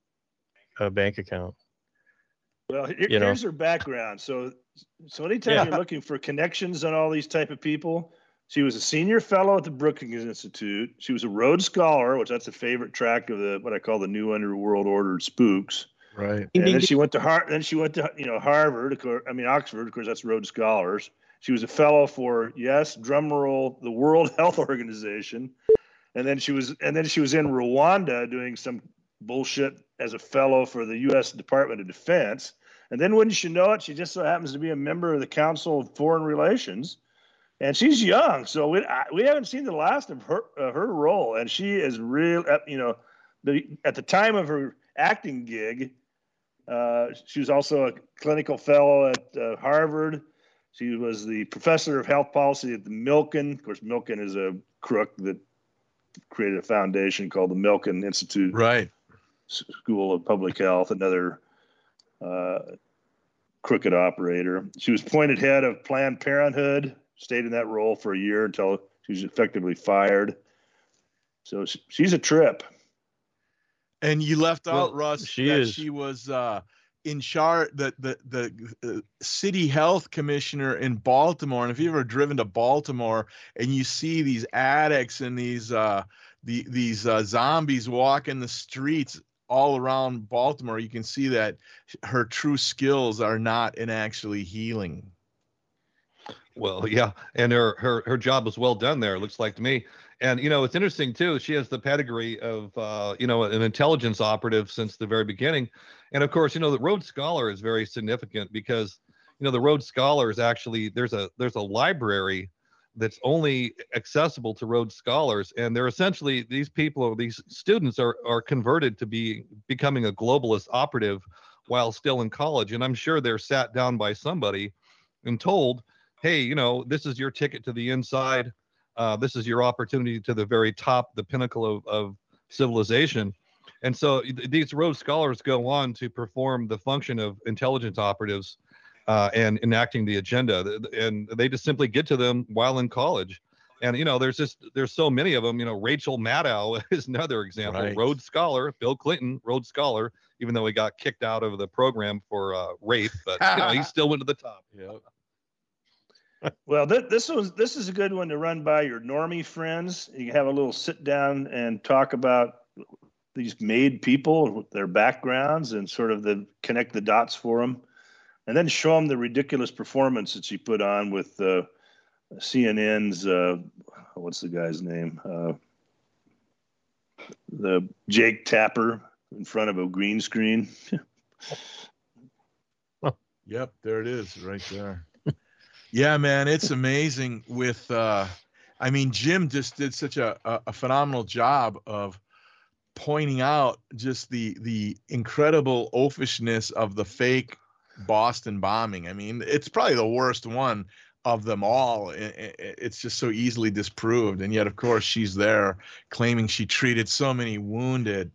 uh, bank account. Well, here, You know. here's her background. So, so anytime Yeah. you're looking for connections on all these type of people, she was a senior fellow at the Brookings Institute. She was a Rhodes Scholar, which that's a favorite track of the what I call the New Underworld Order spooks. Right. And then she went to Har- Then she went to you know Harvard. Of course, I mean Oxford. Of course, that's Rhodes Scholars. She was a fellow for yes, drum roll, the World Health Organization. And then she was, and then she was in Rwanda doing some bullshit as a fellow for the U S Department of Defense. And then wouldn't you know it, she just so happens to be a member of the Council of Foreign Relations. And she's young, so we I, we haven't seen the last of her uh, her role. And she is real, uh, you know, the at the time of her acting gig, uh, she was also a clinical fellow at uh, Harvard. She was the professor of health policy at the Milken. Of course, Milken is a crook that created a foundation called the Milken Institute Right. School of Public Health, another uh, crooked operator. She was appointed head of Planned Parenthood, stayed in that role for a year until she was effectively fired. So she, she's a trip. And you left out, Well, Russ, she that is. she was uh, in charge, the the the uh, city health commissioner in Baltimore. And if you've ever driven to Baltimore and you see these addicts and these uh, the these uh, zombies walking the streets all around Baltimore, you can see that her true skills are not in actually healing. Well, yeah, and her her her job was well done there. It looks like to me. And you know, it's interesting too. She has the pedigree of uh, you know an intelligence operative since the very beginning, and of course, you know the Rhodes Scholar is very significant because you know the Rhodes Scholar is actually there's a there's a library that's only accessible to Rhodes Scholars, and they're essentially these people or these students are are converted to be becoming a globalist operative while still in college, and I'm sure they're sat down by somebody and told, hey, you know, this is your ticket to the inside. Uh, this is your opportunity to the very top, the pinnacle of, of civilization. And so th- these Rhodes Scholars go on to perform the function of intelligence operatives uh, and enacting the agenda. And they just simply get to them while in college. And, you know, there's just, there's so many of them. You know, Rachel Maddow is another example. Right. Rhodes Scholar, Bill Clinton, Rhodes Scholar, even though he got kicked out of the program for uh, rape, but, you know, he still went to the top. Yep. Well, th- this was this is a good one to run by your normie friends. You can have a little sit down and talk about these made people, their backgrounds, and sort of the connect the dots for them, and then show them the ridiculous performance that she put on with uh, C N N's uh, what's the guy's name? Uh, the Jake Tapper in front of a green screen. Yep, there it is, right there. Yeah, man, it's amazing. With, uh, I mean, Jim just did such a, a, a phenomenal job of pointing out just the the incredible oafishness of the fake Boston bombing. I mean, it's probably the worst one of them all. It, it, it's just so easily disproved, and yet, of course, she's there claiming she treated so many wounded.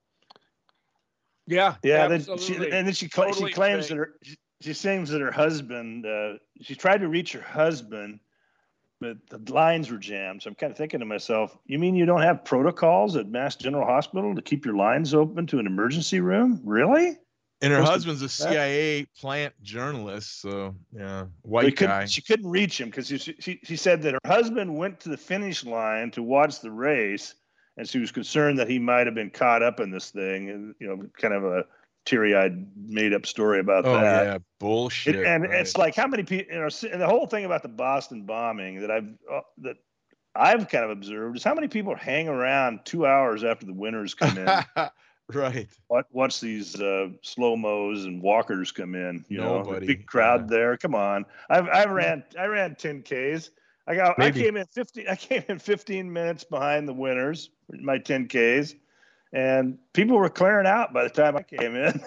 Yeah, Yeah, then absolutely. she, and then she cla- Totally she claims fake. that her she, she claims that her husband uh, she tried to reach her husband, but the lines were jammed. So I'm kind of thinking to myself, you mean you don't have protocols at Mass General Hospital to keep your lines open to an emergency room? Really? And her Supposed to- husband's a C I A plant journalist, so yeah, We white couldn't- guy. She couldn't reach him because she, she she said that her husband went to the finish line to watch the race, and she was concerned that he might have been caught up in this thing, and you know, kind of a teary-eyed, made-up story about Oh that. yeah, bullshit. It, and right. it's like how many people, you know, and the whole thing about the Boston bombing that I've uh, that I've kind of observed is how many people hang around two hours after the winners come in, right. watch, watch these uh, slow mos and walkers come in. You know, Nobody, the big crowd yeah. there. Come on, I've I ran I ran ten Ks. I got Maybe. I came in fifteen I came in fifteen minutes behind the winners in my ten Ks, and people were clearing out by the time I came in.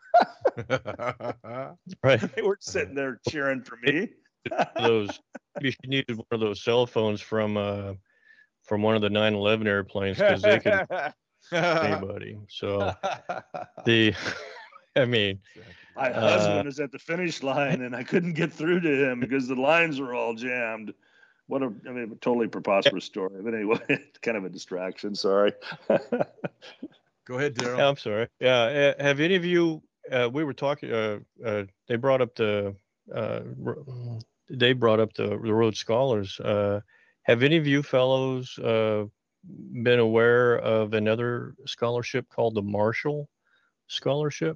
Right. They were sitting there cheering for me. Those maybe she needed one of those cell phones from uh from one of the nine eleven airplanes because they could anybody. So the I mean My Uh, husband is at the finish line, and I couldn't get through to him because the lines were all jammed. What a, I mean, a totally preposterous story. But anyway, it's kind of a distraction. Sorry. Go ahead, Daryl. I'm sorry. Yeah. Uh, have any of you? Uh, we were talking. Uh, uh, they brought up the. Uh, they brought up the, the Rhodes Scholars. Uh, have any of you fellows uh, been aware of another scholarship called the Marshall Scholarship?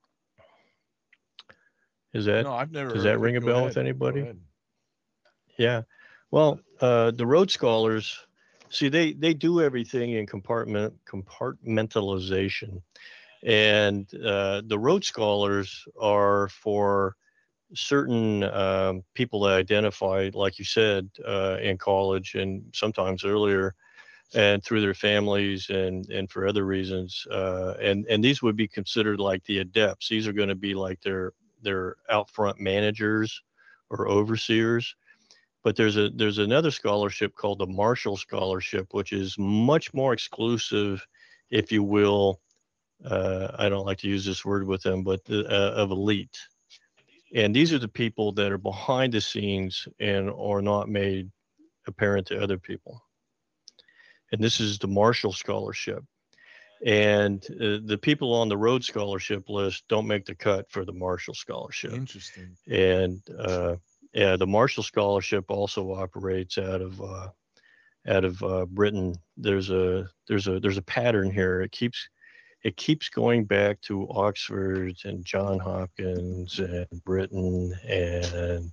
Is that? No, I've never. Does that ring a bell with anybody? Yeah. Well, uh, the Rhodes Scholars. See, they, they do everything in compartment compartmentalization, and uh, the Rhodes Scholars are for certain um, people that identify, like you said, uh, in college and sometimes earlier, and through their families and and for other reasons. Uh, and and these would be considered like the adepts. These are going to be like their their out front managers or overseers. But there's a there's another scholarship called the Marshall Scholarship, which is much more exclusive, if you will. Uh, I don't like to use this word with them, but the, uh, of elite. And these are the people that are behind the scenes and are not made apparent to other people. And this is the Marshall Scholarship. And uh, the people on the Rhodes Scholarship list don't make the cut for the Marshall Scholarship. Interesting. And uh, Yeah, the Marshall Scholarship also operates out of uh, out of uh, Britain. There's a there's a there's a pattern here. It keeps it keeps going back to Oxford and Johns Hopkins and Britain and.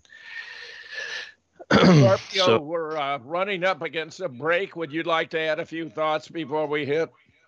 Scorpio, so, we're uh, running up against a break. Would you like to add a few thoughts before we hit?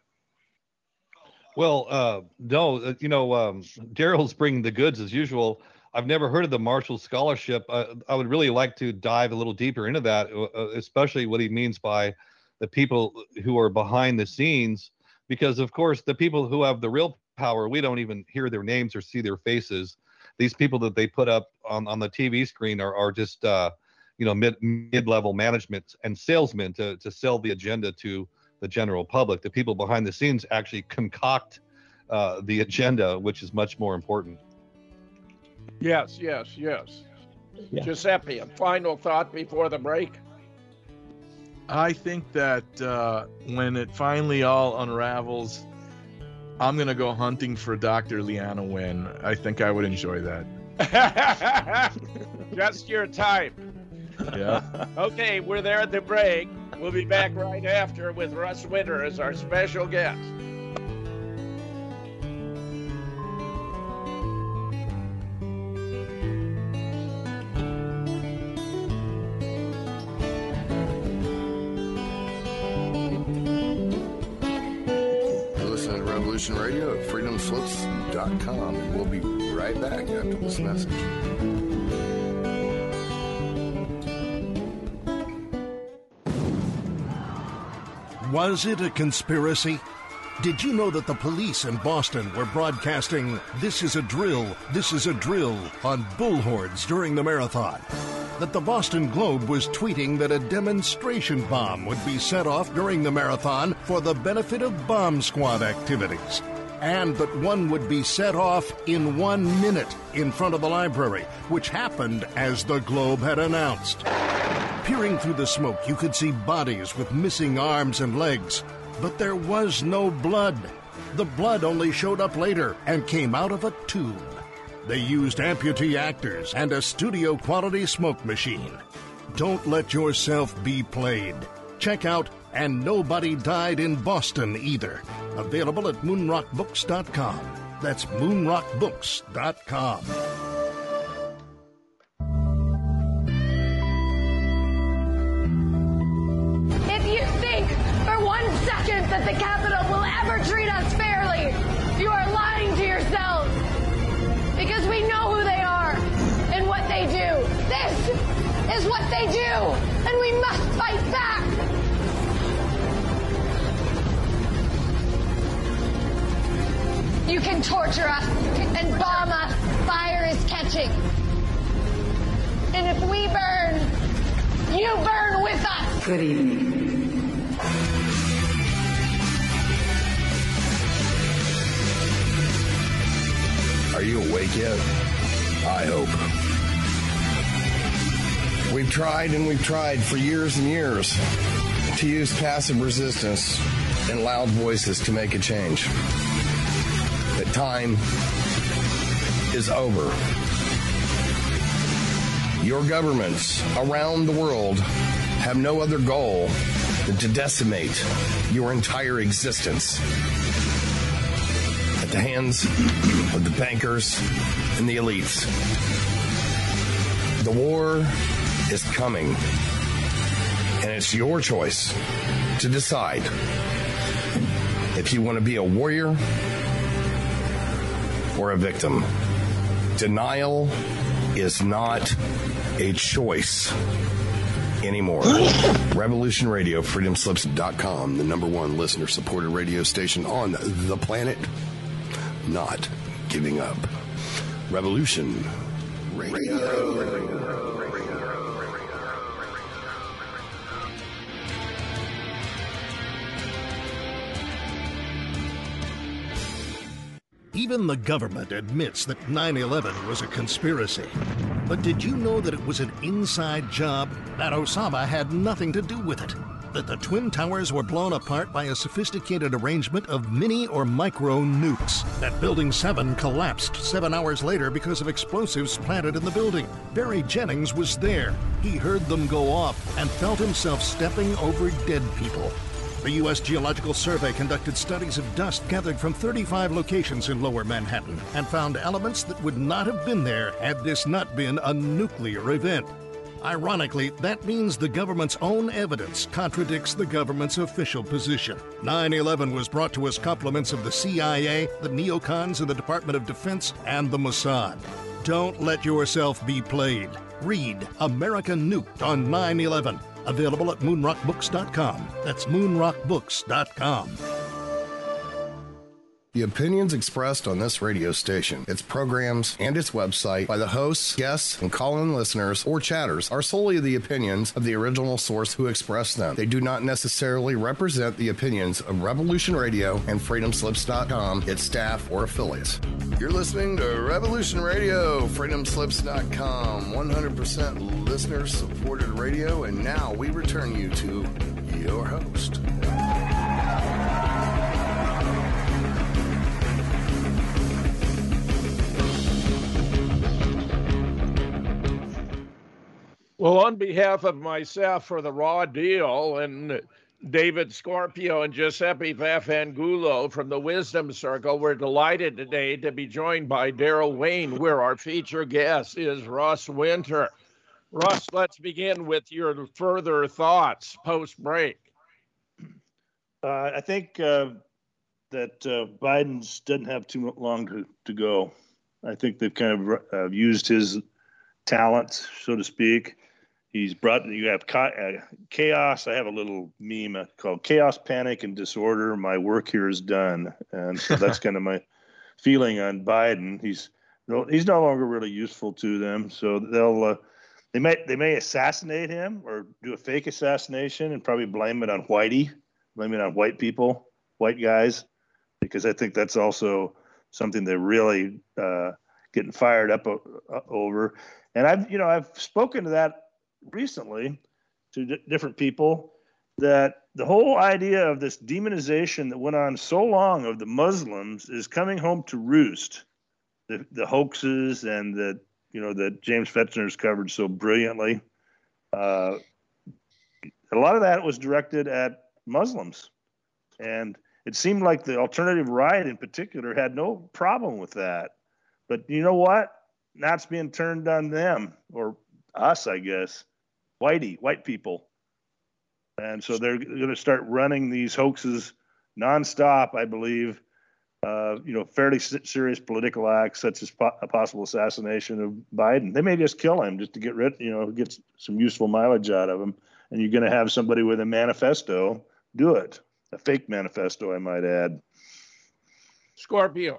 Well, uh, no, you know, um, Daryl's bringing the goods as usual. I've never heard of the Marshall Scholarship. Uh, I would really like to dive a little deeper into that, uh, especially what he means by the people who are behind the scenes, because of course the people who have the real power, we don't even hear their names or see their faces. These people that they put up on, on the T V screen are, are just, uh, you know, mid, mid-level management and salesmen to, to sell the agenda to the general public. The people behind the scenes actually concoct uh, the agenda, which is much more important. Yes, yes, yes. Yeah. Giuseppe, a final thought before the break? I think that uh, when it finally all unravels, I'm going to go hunting for Doctor Leana Wen. I think I would enjoy that. Just your type. Yeah. Okay, we're there at the break. We'll be back right after with Russ Winter as our special guest. Radio at freedom slips dot com, and we'll be right back after this message. Was it a conspiracy? Did you know that the police in Boston were broadcasting "This is a drill, this is a drill" on bullhorns during the marathon? That the Boston Globe was tweeting that a demonstration bomb would be set off during the marathon for the benefit of bomb squad activities, and that one would be set off in one minute in front of the library, which happened as the Globe had announced. Peering through the smoke, you could see bodies with missing arms and legs, but there was no blood. The blood only showed up later and came out of a tube. They used amputee actors and a studio-quality smoke machine. Don't let yourself be played. Check out And Nobody Died in Boston Either. Available at moonrock books dot com. That's moonrock books dot com. If you think for one second that the Capitol will ever treat us fairly, you are lying to yourselves. Because we know who they are and what they do. This is what they do, and we must fight back. You can torture us and bomb us. Fire is catching. And if we burn, you burn with us. Good evening. Are you awake yet? I hope. We've tried and we've tried for years and years to use passive resistance and loud voices to make a change. But time is over. Your governments around the world have no other goal than to decimate your entire existence at the hands of the bankers and the elites. The war is coming, and it's your choice to decide if you want to be a warrior or a victim. Denial is not a choice anymore. Revolution Radio, freedom slips dot com, the number one listener-supported radio station on the planet. Not giving up. Revolution Radio. Even the government admits that nine eleven was a conspiracy. But did you know that it was an inside job? That Osama had nothing to do with it? That the Twin Towers were blown apart by a sophisticated arrangement of mini or micro nukes? That Building seven collapsed seven hours later because of explosives planted in the building? Barry Jennings was there. He heard them go off and felt himself stepping over dead people. The U S Geological Survey conducted studies of dust gathered from thirty-five locations in Lower Manhattan and found elements that would not have been there had this not been a nuclear event. Ironically, that means the government's own evidence contradicts the government's official position. nine eleven was brought to us compliments of the C I A, the neocons in the Department of Defense, and the Mossad. Don't let yourself be played. Read America Nuked on nine eleven. Available at moon rock books dot com. That's moon rock books dot com. The opinions expressed on this radio station, its programs, and its website by the hosts, guests, and call-in listeners or chatters are solely the opinions of the original source who expressed them. They do not necessarily represent the opinions of Revolution Radio and freedom slips dot com, its staff, or affiliates. You're listening to Revolution Radio, freedom slips dot com, one hundred percent listener-supported radio, and now we return you to your host. Well, on behalf of myself for the Raw Deal and David Scorpio and Giuseppe Vaffangulo from the Wisdom Circle, we're delighted today to be joined by Daryl Wayne, where our featured guest is Russ Winter. Russ, let's begin with your further thoughts post-break. Uh, I think uh, that uh, Biden's doesn't have too long to, to go. I think they've kind of uh, used his talents, so to speak. He's brought, you have chaos. I have a little meme called Chaos, Panic, and Disorder. My work here is done. And so that's kind of my feeling on Biden. He's no, he's no longer really useful to them. So they'll, uh, they might, they may assassinate him or do a fake assassination and probably blame it on Whitey, blame it on white people, white guys, because I think that's also something they're really uh, getting fired up o- over. And I've, you know, I've spoken to that recently to d- different people, that the whole idea of this demonization that went on so long of the Muslims is coming home to roost. The, the hoaxes and the, you know, that James Fetzner's covered so brilliantly. Uh, a lot of that was directed at Muslims. And it seemed like the alternative right in particular had no problem with that. But you know what? Now it's being turned on them, or us, I guess, whitey, white people. And so they're going to start running these hoaxes nonstop, I believe. Uh, you know, fairly serious political acts, such as po- a possible assassination of Biden. They may just kill him just to get rid, you know, get some useful mileage out of him. And you're going to have somebody with a manifesto do it, a fake manifesto, I might add. Scorpio.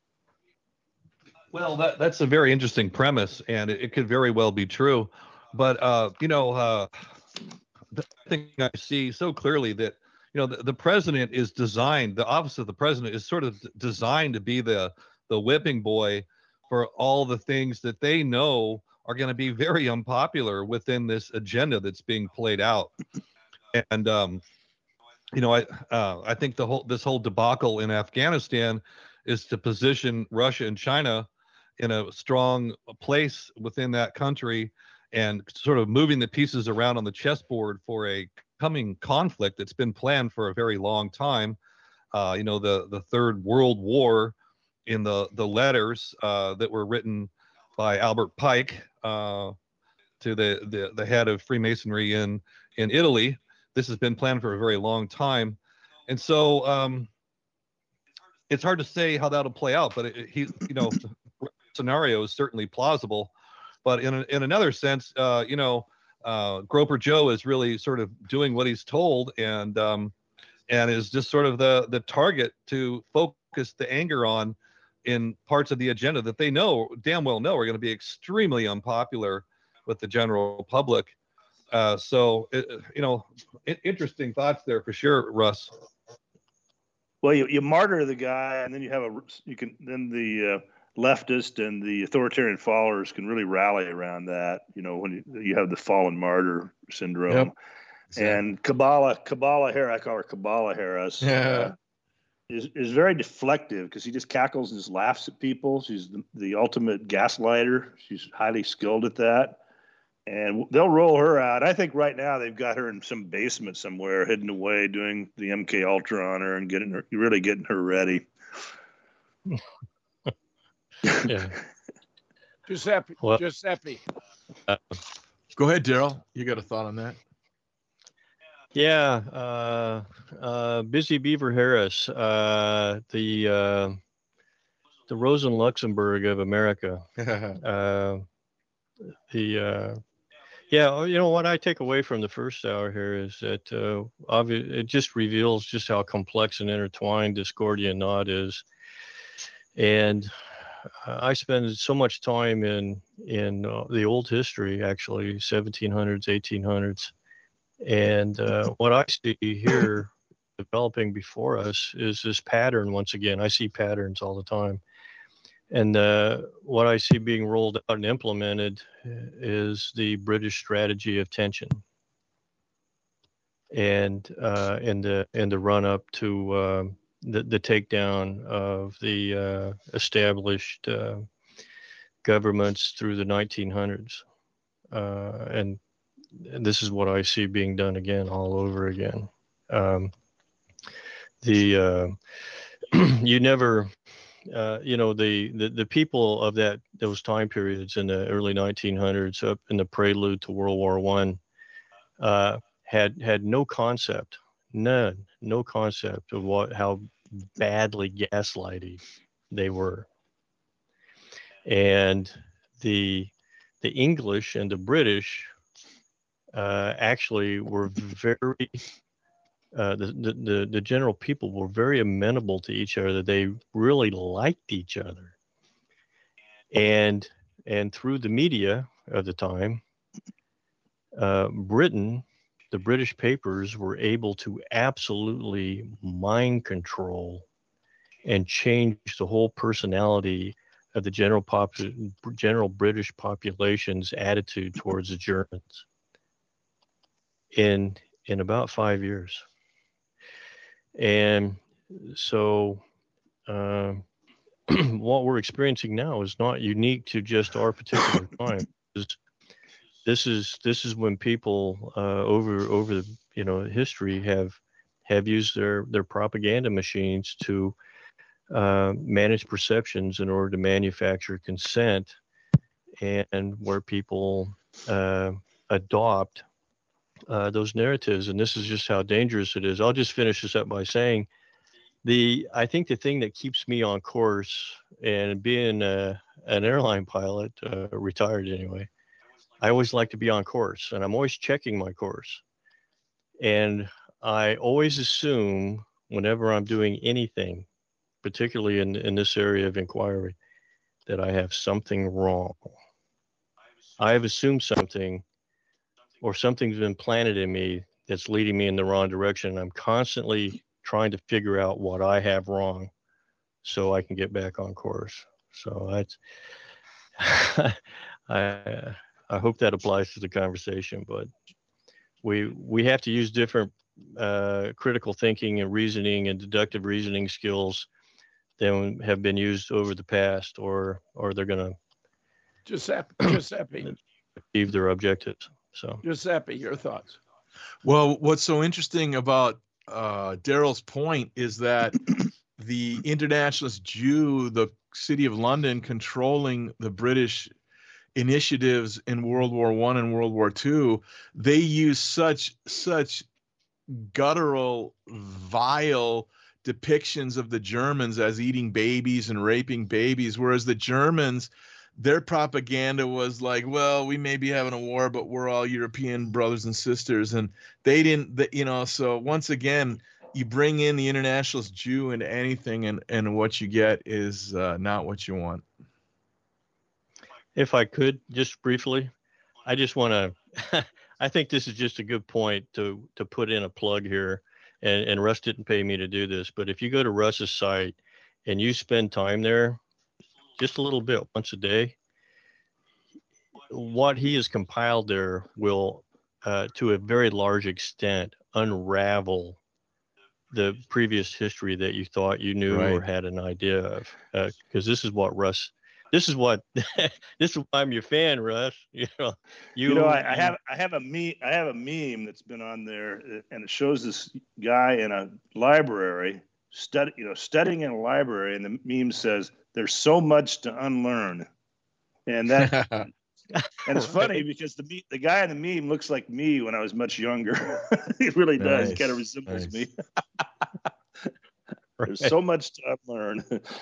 Well, that, that's a very interesting premise, and it, it could very well be true. But, uh, you know, uh, the thing I see so clearly that, you know, the, the president is designed, the office of the president is sort of designed to be the, the whipping boy for all the things that they know are going to be very unpopular within this agenda that's being played out. And, um, you know, I uh, I think the whole this whole debacle in Afghanistan is to position Russia and China in a strong place within that country, and sort of moving the pieces around on the chessboard for a coming conflict that's been planned for a very long time. Uh, you know, the the Third World War, in the the letters uh, that were written by Albert Pike uh, to the, the the head of Freemasonry in in Italy. This has been planned for a very long time, and so um, it's hard to say how that'll play out. But it, he, you know, scenario is certainly plausible. But in a, in another sense, uh, you know, uh, Groper Joe is really sort of doing what he's told, and um, and is just sort of the the target to focus the anger on in parts of the agenda that they know damn well know are going to be extremely unpopular with the general public. Uh, so, it, you know, it, interesting thoughts there for sure, Russ. Well, you, you martyr the guy, and then you have a you can then the uh, leftist and the authoritarian followers can really rally around that. You know, when you, you have the fallen martyr syndrome. Yep. And Kabbalah, Kabbalah Harris, I call her Kabbalah Harris, yeah. uh, is is very deflective because she just cackles and just laughs at people. She's the, the ultimate gaslighter. She's highly skilled at that. And they'll roll her out. I think right now they've got her in some basement somewhere, hidden away, doing the M K Ultra on her and getting her, really getting her ready. Yeah. Giuseppe. Well, Giuseppe. Uh, go ahead, Daryl. You got a thought on that? Yeah. Uh, uh, Busy Beaver Harris, uh, the uh, the Rosa Luxemburg of America. uh, the uh, Yeah, you know what I take away from the first hour here is that uh, obvi- it just reveals just how complex and intertwined this Gordian knot is. And uh, I spend so much time in in uh, the old history, actually, seventeen hundreds, eighteen hundreds. And uh, what I see here developing before us is this pattern. Once again, I see patterns all the time. And uh, what I see being rolled out and implemented is the British strategy of tension, and uh, in the in the run up to uh, the the takedown of the uh, established uh, governments through the nineteen hundreds, uh, and, and this is what I see being done again all over again. Um, the uh, you never. Uh, you know, the, the, the people of that those time periods in the early nineteen hundreds, up in the prelude to World War One, uh, had had no concept, none, no concept of what how badly gaslighted they were. And the the English and the British uh, actually were very. Uh, the, the, the general people were very amenable to each other. They really liked each other. And and through the media of the time, uh, Britain, the British papers were able to absolutely mind control and change the whole personality of the general pop, general British population's attitude towards the Germans in in about five years. And so uh, what we're experiencing now is not unique to just our particular time. This is this is when people uh, over over the you know history have have used their their propaganda machines to uh, manage perceptions in order to manufacture consent, and where people uh, adopt Uh, those narratives. And this is just how dangerous it is. I'll just finish this up by saying the I think the thing that keeps me on course, and being uh, an airline pilot, uh, retired anyway, I always like to be on course, and I'm always checking my course. And I always assume whenever I'm doing anything, particularly in, in this area of inquiry, that I have something wrong. I have assumed something, or something's been planted in me that's leading me in the wrong direction. I'm constantly trying to figure out what I have wrong so I can get back on course. So that's, I, I hope that applies to the conversation, but we, we have to use different uh, critical thinking and reasoning and deductive reasoning skills than have been used over the past, or or they're going to Giuseppe, Giuseppe, achieve their objectives. So, Giuseppe, your thoughts? Well, what's so interesting about uh, Daryl's point is that the internationalist Jew, the City of London, controlling the British initiatives in World War One and World War Two, they use such such guttural, vile depictions of the Germans as eating babies and raping babies, whereas the Germans, their propaganda was like, well, we may be having a war, but we're all European brothers and sisters. And they didn't, you know, so once again, you bring in the internationalist Jew into anything, and, and what you get is uh, not what you want. if I could, just briefly, I just want to, I think this is just a good point to, to put in a plug here. And, and Russ didn't pay me to do this, but if you go to Russ's site and you spend time there, just a little bit once a day, what he has compiled there will, uh, to a very large extent, unravel the previous history that you thought you knew Right. or had an idea of. Because uh, this is what Russ, this is what, this is why I'm your fan, Russ. You know, you, You know, I, I have I have a me I have a meme that's been on there, and it shows this guy in a library study, you know, studying in a library, and the meme says, "There's so much to unlearn," and that, and it's funny because the me- the guy in the meme looks like me when I was much younger. He really does. He Nice. kind of resembles Nice. me. There's so much to unlearn.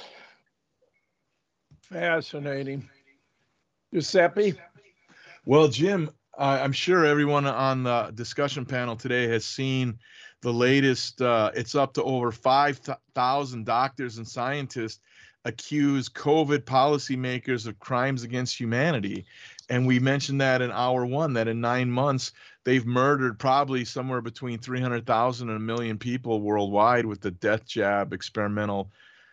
Fascinating. Giuseppe? Well, Jim, uh, I'm sure everyone on the discussion panel today has seen the latest. Uh, it's up to over five thousand doctors and scientists accuse COVID policymakers of crimes against humanity. And we mentioned that in hour one, that in nine months, they've murdered probably somewhere between three hundred thousand and a million people worldwide with the death jab experimental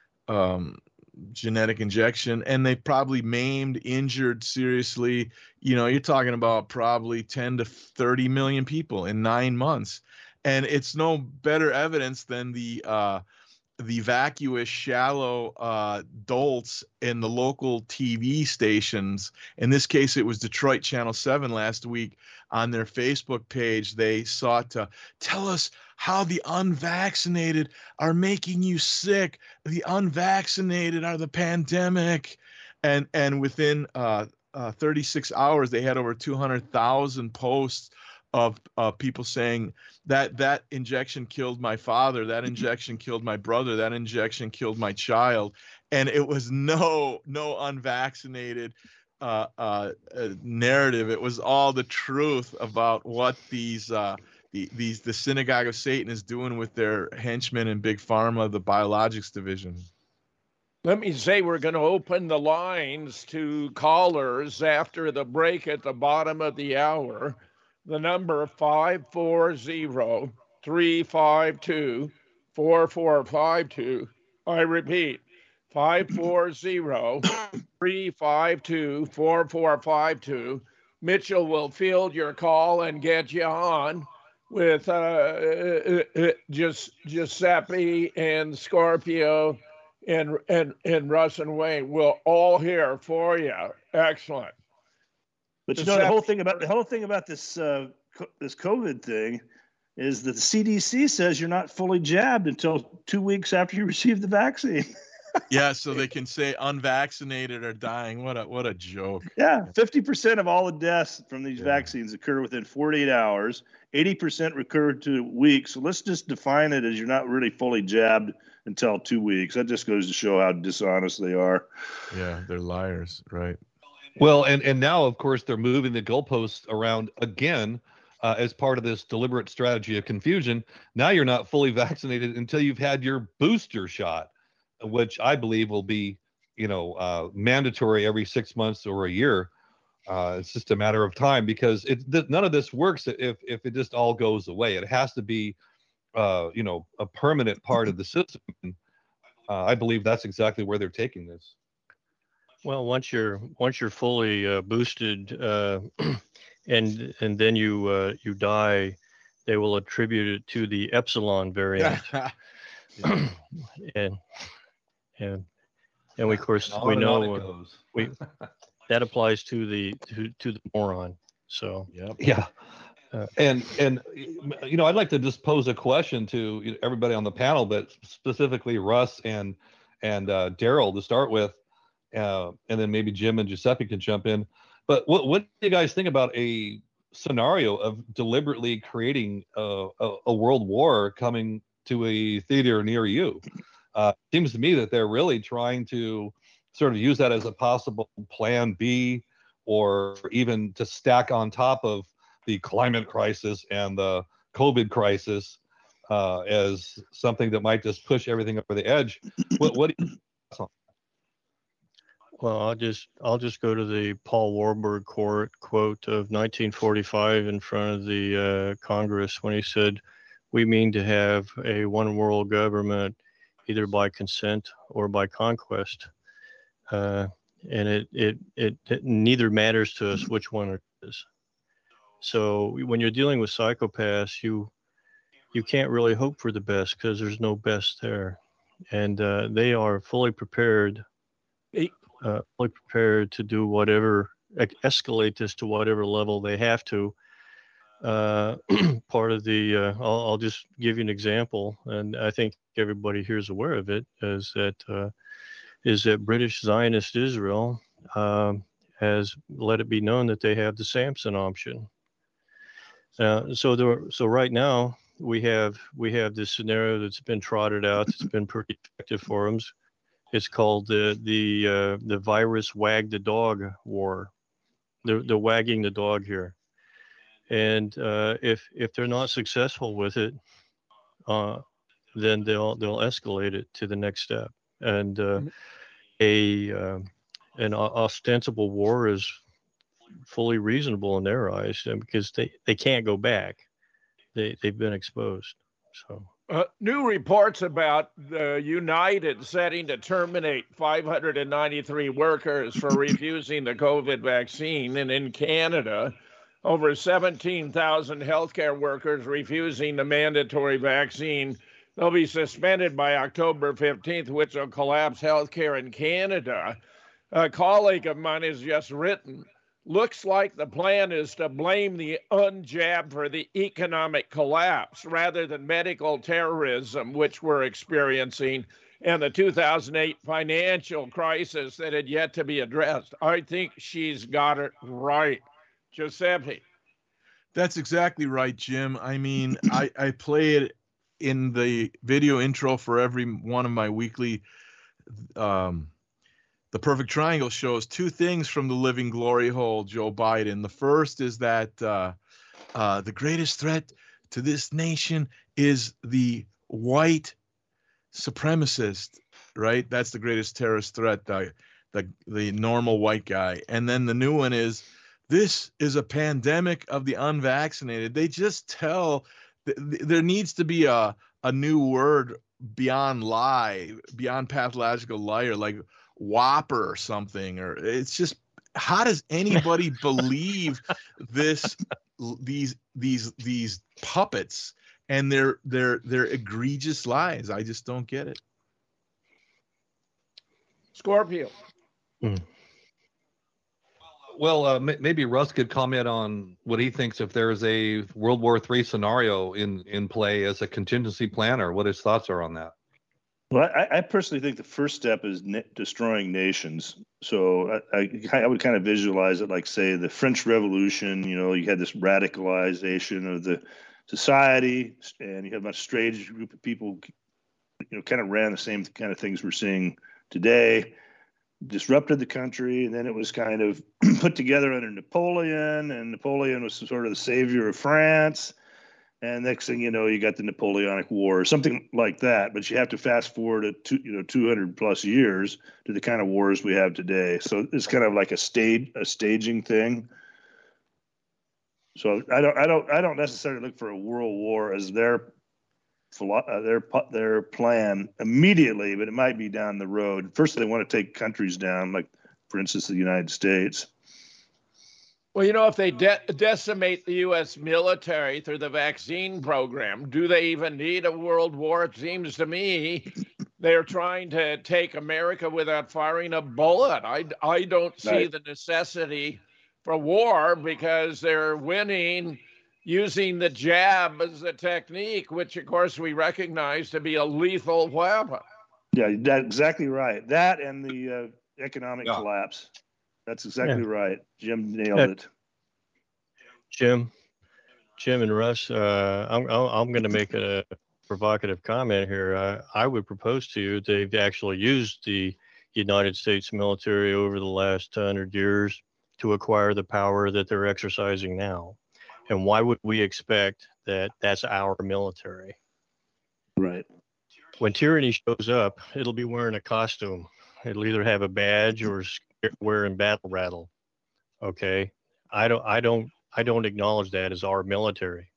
um, genetic injection. And they probably maimed, injured seriously. You know, you're talking about probably ten to thirty million people in nine months. And it's no better evidence than the uh, the vacuous, shallow uh, dolts in the local T V stations. In this case, it was Detroit Channel seven last week. On their Facebook page, they sought to tell us how the unvaccinated are making you sick. The unvaccinated are the pandemic. And and within uh, uh, thirty-six hours, they had over two hundred thousand posts of uh, people saying that that injection killed my father, that injection killed my brother, that injection killed my child. And it was no, no unvaccinated uh, uh, uh, narrative. It was all the truth about what these, uh, the, these, the Synagogue of Satan is doing with their henchmen in Big Pharma, the biologics division. Let me say we're going to open the lines to callers after the break at the bottom of the hour. The number five four zero, three five two, four four five two. I repeat, five four zero, three five two, four four five two. Mitchell will field your call and get you on with uh, uh, uh, just Giuseppe and Scorpio and, and, and Russ and Wayne. We'll all hear for you. Excellent. But you know, the whole thing about the whole thing about this uh, co- this COVID thing is that the C D C says you're not fully jabbed until two weeks after you receive the vaccine. Yeah, so they can say unvaccinated are dying. What a what a joke. Yeah, fifty percent of all the deaths from these Yeah. vaccines occur within forty-eight hours. eighty percent recur to weeks. So let's just define it as you're not really fully jabbed until two weeks. That just goes to show how dishonest they are. Yeah, they're liars, right? Well, and, and now, of course, they're moving the goalposts around again uh, as part of this deliberate strategy of confusion. Now you're not fully vaccinated until you've had your booster shot, which I believe will be, you know, uh, mandatory every six months or a year. Uh, it's just a matter of time because it th- none of this works if if it just all goes away. It has to be, uh, you know, a permanent part of the system. Uh, I believe that's exactly where they're taking this. Well, once you're once you're fully uh, boosted, uh, and and then you uh, you die, they will attribute it to the epsilon variant. and and and we, of course we know uh, we that applies to the to, to the moron. So yep. yeah. Uh, and and you know, I'd like to just pose a question to everybody on the panel, but specifically Russ and and uh, Daryl to start with, uh, and then maybe Jim and Giuseppe can jump in. But what what do you guys think about a scenario of deliberately creating a, a, a world war coming to a theater near you? Uh, seems to me that they're really trying to sort of use that as a possible plan B, or even to stack on top of the climate crisis and the COVID crisis uh, as something that might just push everything over the edge. What, what do you Well, I'll just I'll just go to the Paul Warburg court quote of nineteen forty-five in front of the uh, Congress when he said, "We mean to have a one world government, either by consent or by conquest," uh, and it, it it it neither matters to us which one it is. So when you're dealing with psychopaths, you you can't really hope for the best because there's no best there, and uh, they are fully prepared. Uh, fully prepared to do whatever, escalate this to whatever level they have to. Uh, part of the, uh, I'll, I'll just give you an example, and I think everybody here is aware of it, is that uh, is that British Zionist Israel um, has let it be known that they have the Samson option. Uh, so there, so right now we have we have this scenario that's been trotted out. That's been pretty effective for them. It's called the the uh, the virus wag the dog war. They're, they're wagging the dog here, and uh, if if they're not successful with it, uh, then they'll they'll escalate it to the next step. And uh, a uh, an ostensible war is fully reasonable in their eyes, because they, they can't go back. They they've been exposed. So. Uh, new reports about the United setting to terminate five hundred ninety-three workers for refusing the COVID vaccine. And in Canada, over seventeen thousand healthcare workers refusing the mandatory vaccine. They'll be suspended by October fifteenth, which will collapse healthcare in Canada. A colleague of mine has just written, looks like the plan is to blame the unjabbed for the economic collapse rather than medical terrorism, which we're experiencing, and the two thousand eight financial crisis that had yet to be addressed. I think she's got it right. Giuseppe. That's exactly right, Jim. I mean, I, I play it in the video intro for every one of my weekly um, The Perfect Triangle shows two things from the living glory hole, Joe Biden. The first is that uh, uh, the greatest threat to this nation is the white supremacist, right? That's the greatest terrorist threat, the, the, the normal white guy. And then the new one is, this is a pandemic of the unvaccinated. They just tell, th- th- there needs to be a, a new word beyond lie, beyond pathological liar, like whopper or something. Or it's just, how does anybody believe this, these, these, these puppets and their, their, their egregious lies? I just don't get it. Scorpio. Mm. Well, uh, m- maybe Russ could comment on what he thinks if there's a World War Three scenario in, in play as a contingency plan, or what his thoughts are on that. Well, I, I personally think the first step is na- destroying nations. So I, I, I would kind of visualize it like, say, the French Revolution. You know, you had this radicalization of the society, and you had a much strange group of people, you know, kind of ran the same kind of things we're seeing today. Disrupted the country, and then it was kind of put together under Napoleon, and Napoleon was sort of the savior of France. And next thing you know, you got the Napoleonic War, or something like that. But you have to fast forward to two, you know, two hundred plus years to the kind of wars we have today. So it's kind of like a stage, a staging thing. So I don't, I don't, I don't necessarily look for a world war as their Uh, their their plan immediately, but it might be down the road. First, they want to take countries down, like, for instance, the United States. Well, you know, if they de- decimate the U S military through the vaccine program, do they even need a world war? It seems to me they're trying to take America without firing a bullet. I, I don't see Right. the necessity for war because they're winning using the jab as a technique, which, of course, we recognize to be a lethal weapon. Yeah, that's exactly right. That and the uh, economic Yeah. collapse. That's exactly Yeah. right. Jim nailed Yeah. it. Jim, Jim and Russ, uh, I'm I'm, I'm going to make a provocative comment here. Uh, I would propose to you they've actually used the United States military over the last hundred years to acquire the power that they're exercising now. And why would we expect that that's our military? Right. When tyranny shows up, it'll be wearing a costume. It'll either have a badge or wearing battle rattle. Okay, I don't, I don't, I don't acknowledge that as our military.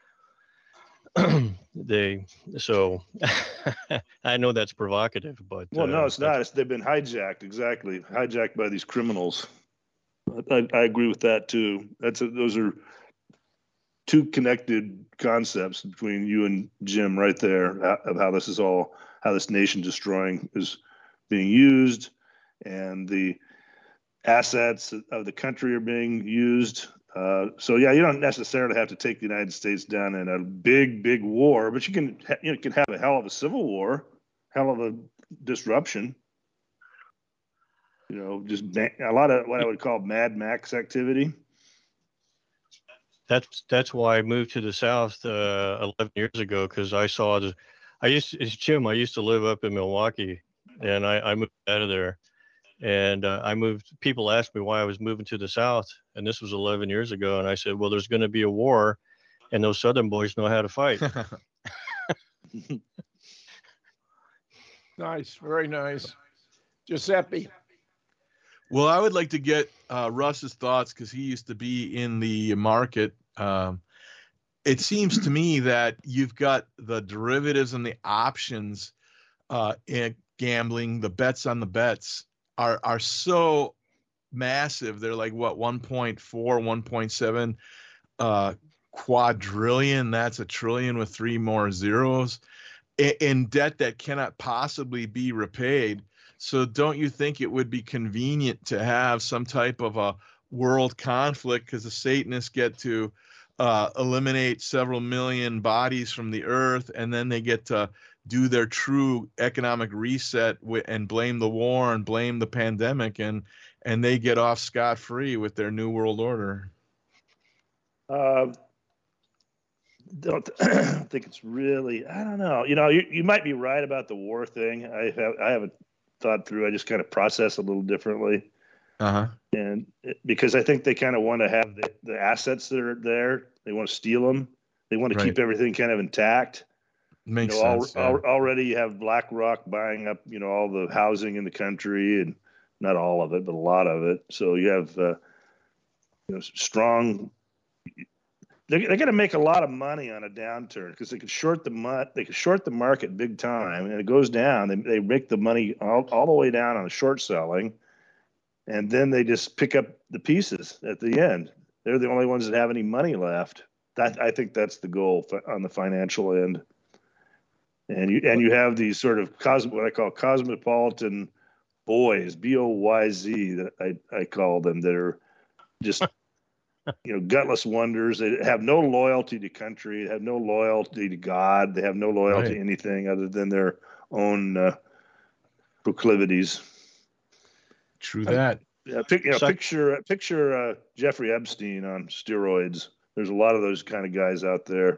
they, so I know that's provocative, but Well, no, uh, it's not. It's, they've been hijacked. Exactly, hijacked by these criminals. I, I agree with that too. That's a, those are two connected concepts between you and Jim right there of how this is all, how this nation destroying is being used, and the assets of the country are being used. Uh, so yeah, you don't necessarily have to take the United States down in a big, big war, but you can, you know, can have a hell of a civil war, hell of a disruption. You know, just a lot of what I would call Mad Max activity. That's that's why I moved to the South uh, eleven years ago, because I saw the. I used to, it's Jim. I used to live up in Milwaukee, and I, I moved out of there, and uh, I moved. People asked me why I was moving to the South, and this was eleven years ago, and I said, well, there's going to be a war, and those Southern boys know how to fight. Nice, very nice. Giuseppe. Well, I would like to get uh, Russ's thoughts because he used to be in the market. Um, it seems to me that you've got the derivatives and the options uh, in gambling, the bets on the bets are are so massive. They're like, what, one point four, one point seven uh, quadrillion. That's a trillion with three more zeros in, in debt that cannot possibly be repaid. So don't you think it would be convenient to have some type of a world conflict because the Satanists get to uh, eliminate several million bodies from the earth, and then they get to do their true economic reset w- and blame the war and blame the pandemic, and and they get off scot-free with their new world order? Uh, don't think it's really, I don't know. You know, you, you might be right about the war thing. I have, I haven't thought through. I just kind of process a little differently. Uh-huh. And it, because I think they kind of want to have the, the assets that are there. They want to steal them. They want to Right. keep everything kind of intact. Makes you know, sense. Al, yeah. al, already you have BlackRock buying up, you know, all the housing in the country, and not all of it, but a lot of it. So you have, uh, you know, strong. They're, they're going to make a lot of money on a downturn because they could short the mu- they could short the market big time, and it goes down. They they make the money all, all the way down on the short selling, and then they just pick up the pieces at the end. They're the only ones that have any money left. That I think that's the goal on the financial end. And you and you have these sort of cosmo, what I call cosmopolitan boys, B O Y Z, that I, I call them, that are just you know gutless wonders. They have no loyalty to country, they have no loyalty to God, they have no loyalty Right. to anything other than their own uh, proclivities. True that. Yeah, pic, you know, So- picture picture uh, Jeffrey Epstein on steroids. There's a lot of those kind of guys out there.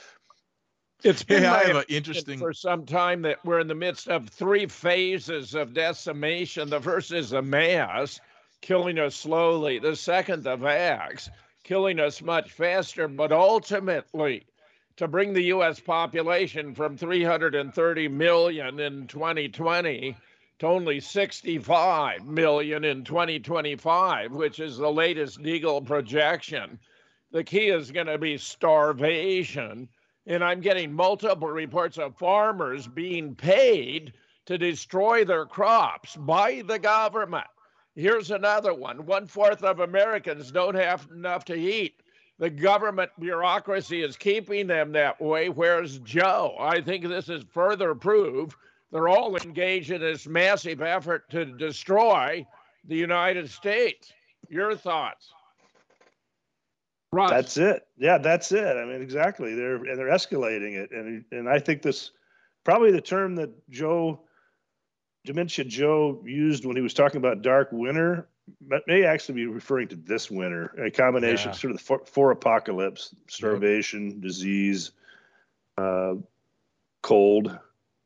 It's been Hey, my I have an opinion interesting. for some time that we're in the midst of three phases of decimation. The first is the mass, killing us slowly. The second, the vax, killing us much faster. But ultimately, to bring the U S population from three hundred thirty million in twenty twenty to only sixty-five million in twenty twenty-five, which is the latest legal projection, the key is going to be starvation. And I'm getting multiple reports of farmers being paid to destroy their crops by the government. Here's another one. One fourth of Americans don't have enough to eat. The government bureaucracy is keeping them that way. Where's Joe? I think this is further proof they're all engaged in this massive effort to destroy the United States. Your thoughts? Russ. That's it. Yeah, that's it. I mean, exactly. They're and they're escalating it, and and I think this probably the term that Joe Dementia Joe used when he was talking about dark winter may actually be referring to this winter, a combination Yeah. of sort of the four, four apocalypse, starvation, yep. disease, uh, cold,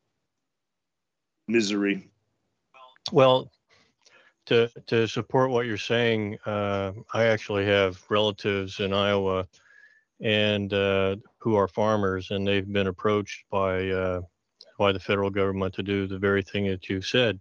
misery. Well, to to support what you're saying, uh, I actually have relatives in Iowa and uh, who are farmers, and they've been approached by uh, by the federal government to do the very thing that you said.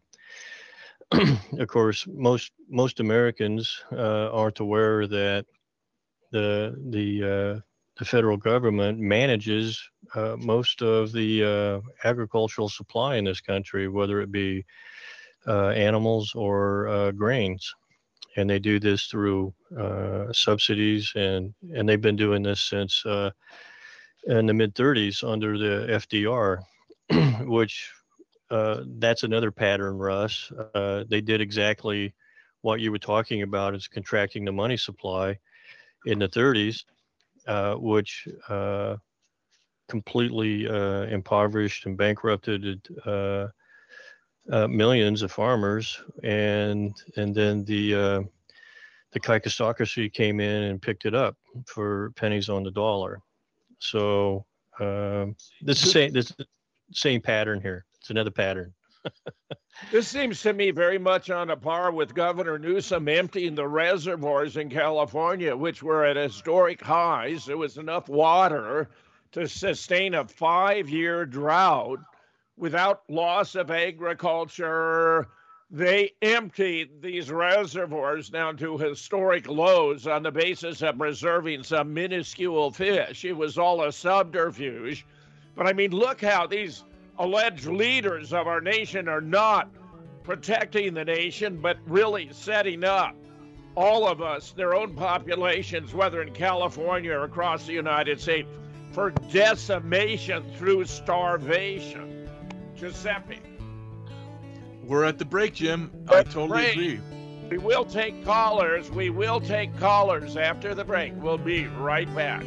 Of course, most most Americans uh, aren't aware that the the uh, the federal government manages uh, most of the uh, agricultural supply in this country, whether it be uh, animals or uh, grains, and they do this through uh, subsidies, and and they've been doing this since uh, in the mid thirties under the F D R, which. Uh, that's another pattern, Russ. Uh, they did exactly what you were talking about, is contracting the money supply in the thirties, uh, which uh, completely uh, impoverished and bankrupted uh, uh, millions of farmers. And and then the uh, the Kykostocracy came in and picked it up for pennies on the dollar. So uh, this is same this same pattern here. It's another pattern. This seems to me very much on a par with Governor Newsom emptying the reservoirs in California, which were at historic highs. There was enough water to sustain a five-year drought without loss of agriculture. They emptied these reservoirs down to historic lows on the basis of preserving some minuscule fish. It was all a subterfuge. But I mean, look how these alleged leaders of our nation are not protecting the nation, but really setting up all of us, their own populations, whether in California or across the United States, for decimation through starvation. Giuseppe. We're at the break, Jim. I totally break. agree. We will take callers. We will take callers after the break. We'll be right back.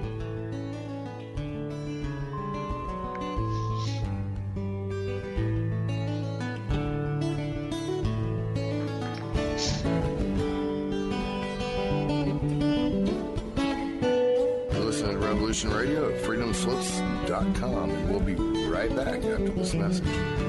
Radio at freedom slips dot com, and we'll be right back after this message.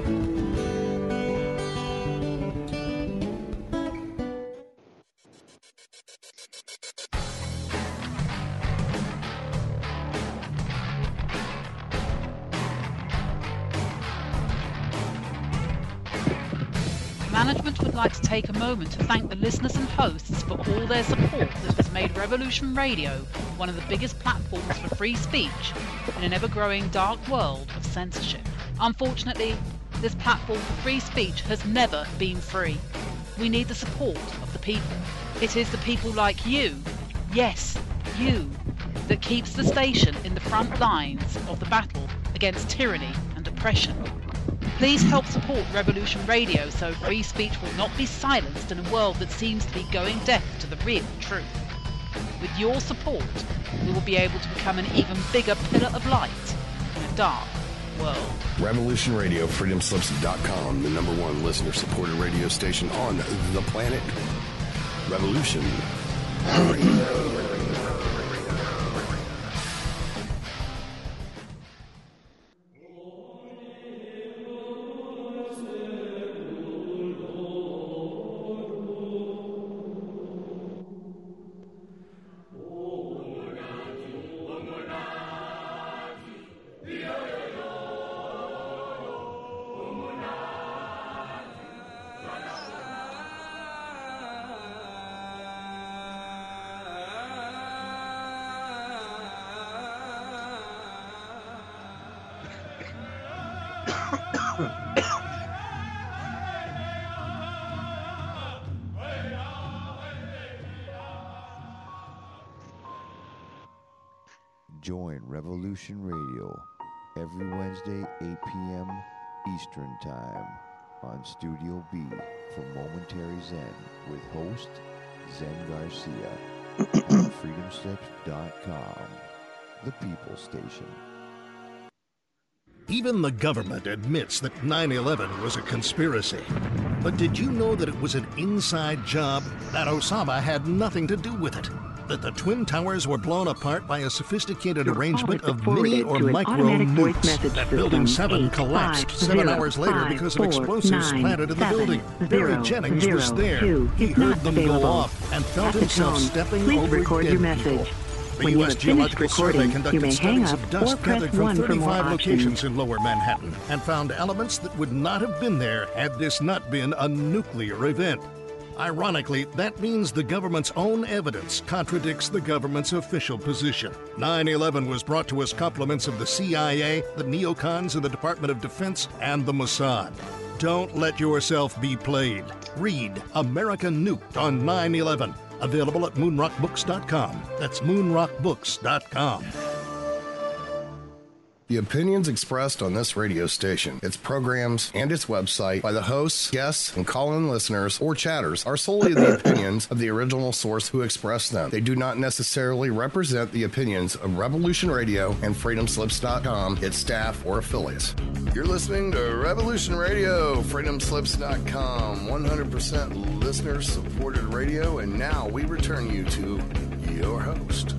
Management would like to take a moment to thank the listeners and hosts for all their support that has made Revolution Radio one of the biggest platforms for free speech in an ever-growing dark world of censorship. Unfortunately, this platform for free speech has never been free. We need the support of the people. It is the people like you, yes, you, that keeps the station in the front lines of the battle against tyranny and oppression. Please help support Revolution Radio so free speech will not be silenced in a world that seems to be going deaf to the real truth. With your support, we will be able to become an even bigger pillar of light in a dark world. Revolution Radio, freedom slips dot com, the number one listener-supported radio station on the planet. Revolution Radio. Join Revolution Radio every Wednesday, eight p.m. Eastern Time on Studio B for Momentary Zen with host Zen Garcia on freedom slips dot com, the People Station. Even the government admits that nine eleven was a conspiracy. But did you know that it was an inside job, that Osama had nothing to do with it? That the Twin Towers were blown apart by a sophisticated Your arrangement call is of forwarded mini or to an micro automatic voice nukes. message That system. Building seven Eight, collapsed five, seven zero, hours later five, because four, of explosives nine, planted in the seven, building. zero, Barry Jennings zero, was there. two He is heard not them available. go off and felt At the himself tone, stepping please over record dead your message. people. The When U you S have finished Geological Survey recording, you conducted may hang studies up of dust or press gathered from one for more thirty-five options. locations in Lower Manhattan and found elements that would not have been there had this not been a nuclear event. Ironically, that means the government's own evidence contradicts the government's official position. nine eleven was brought to us compliments of the C I A, the neocons in the Department of Defense, and the Mossad. Don't let yourself be played. Read America Nuked on nine eleven. Available at moonrock books dot com. That's moonrock books dot com. The opinions expressed on this radio station, its programs, and its website by the hosts, guests, and call-in listeners or chatters are solely the opinions of the original source who expressed them. They do not necessarily represent the opinions of Revolution Radio and freedom slips dot com, its staff, or affiliates. You're listening to Revolution Radio, freedom slips dot com, one hundred percent listener-supported radio, and now we return you to your host.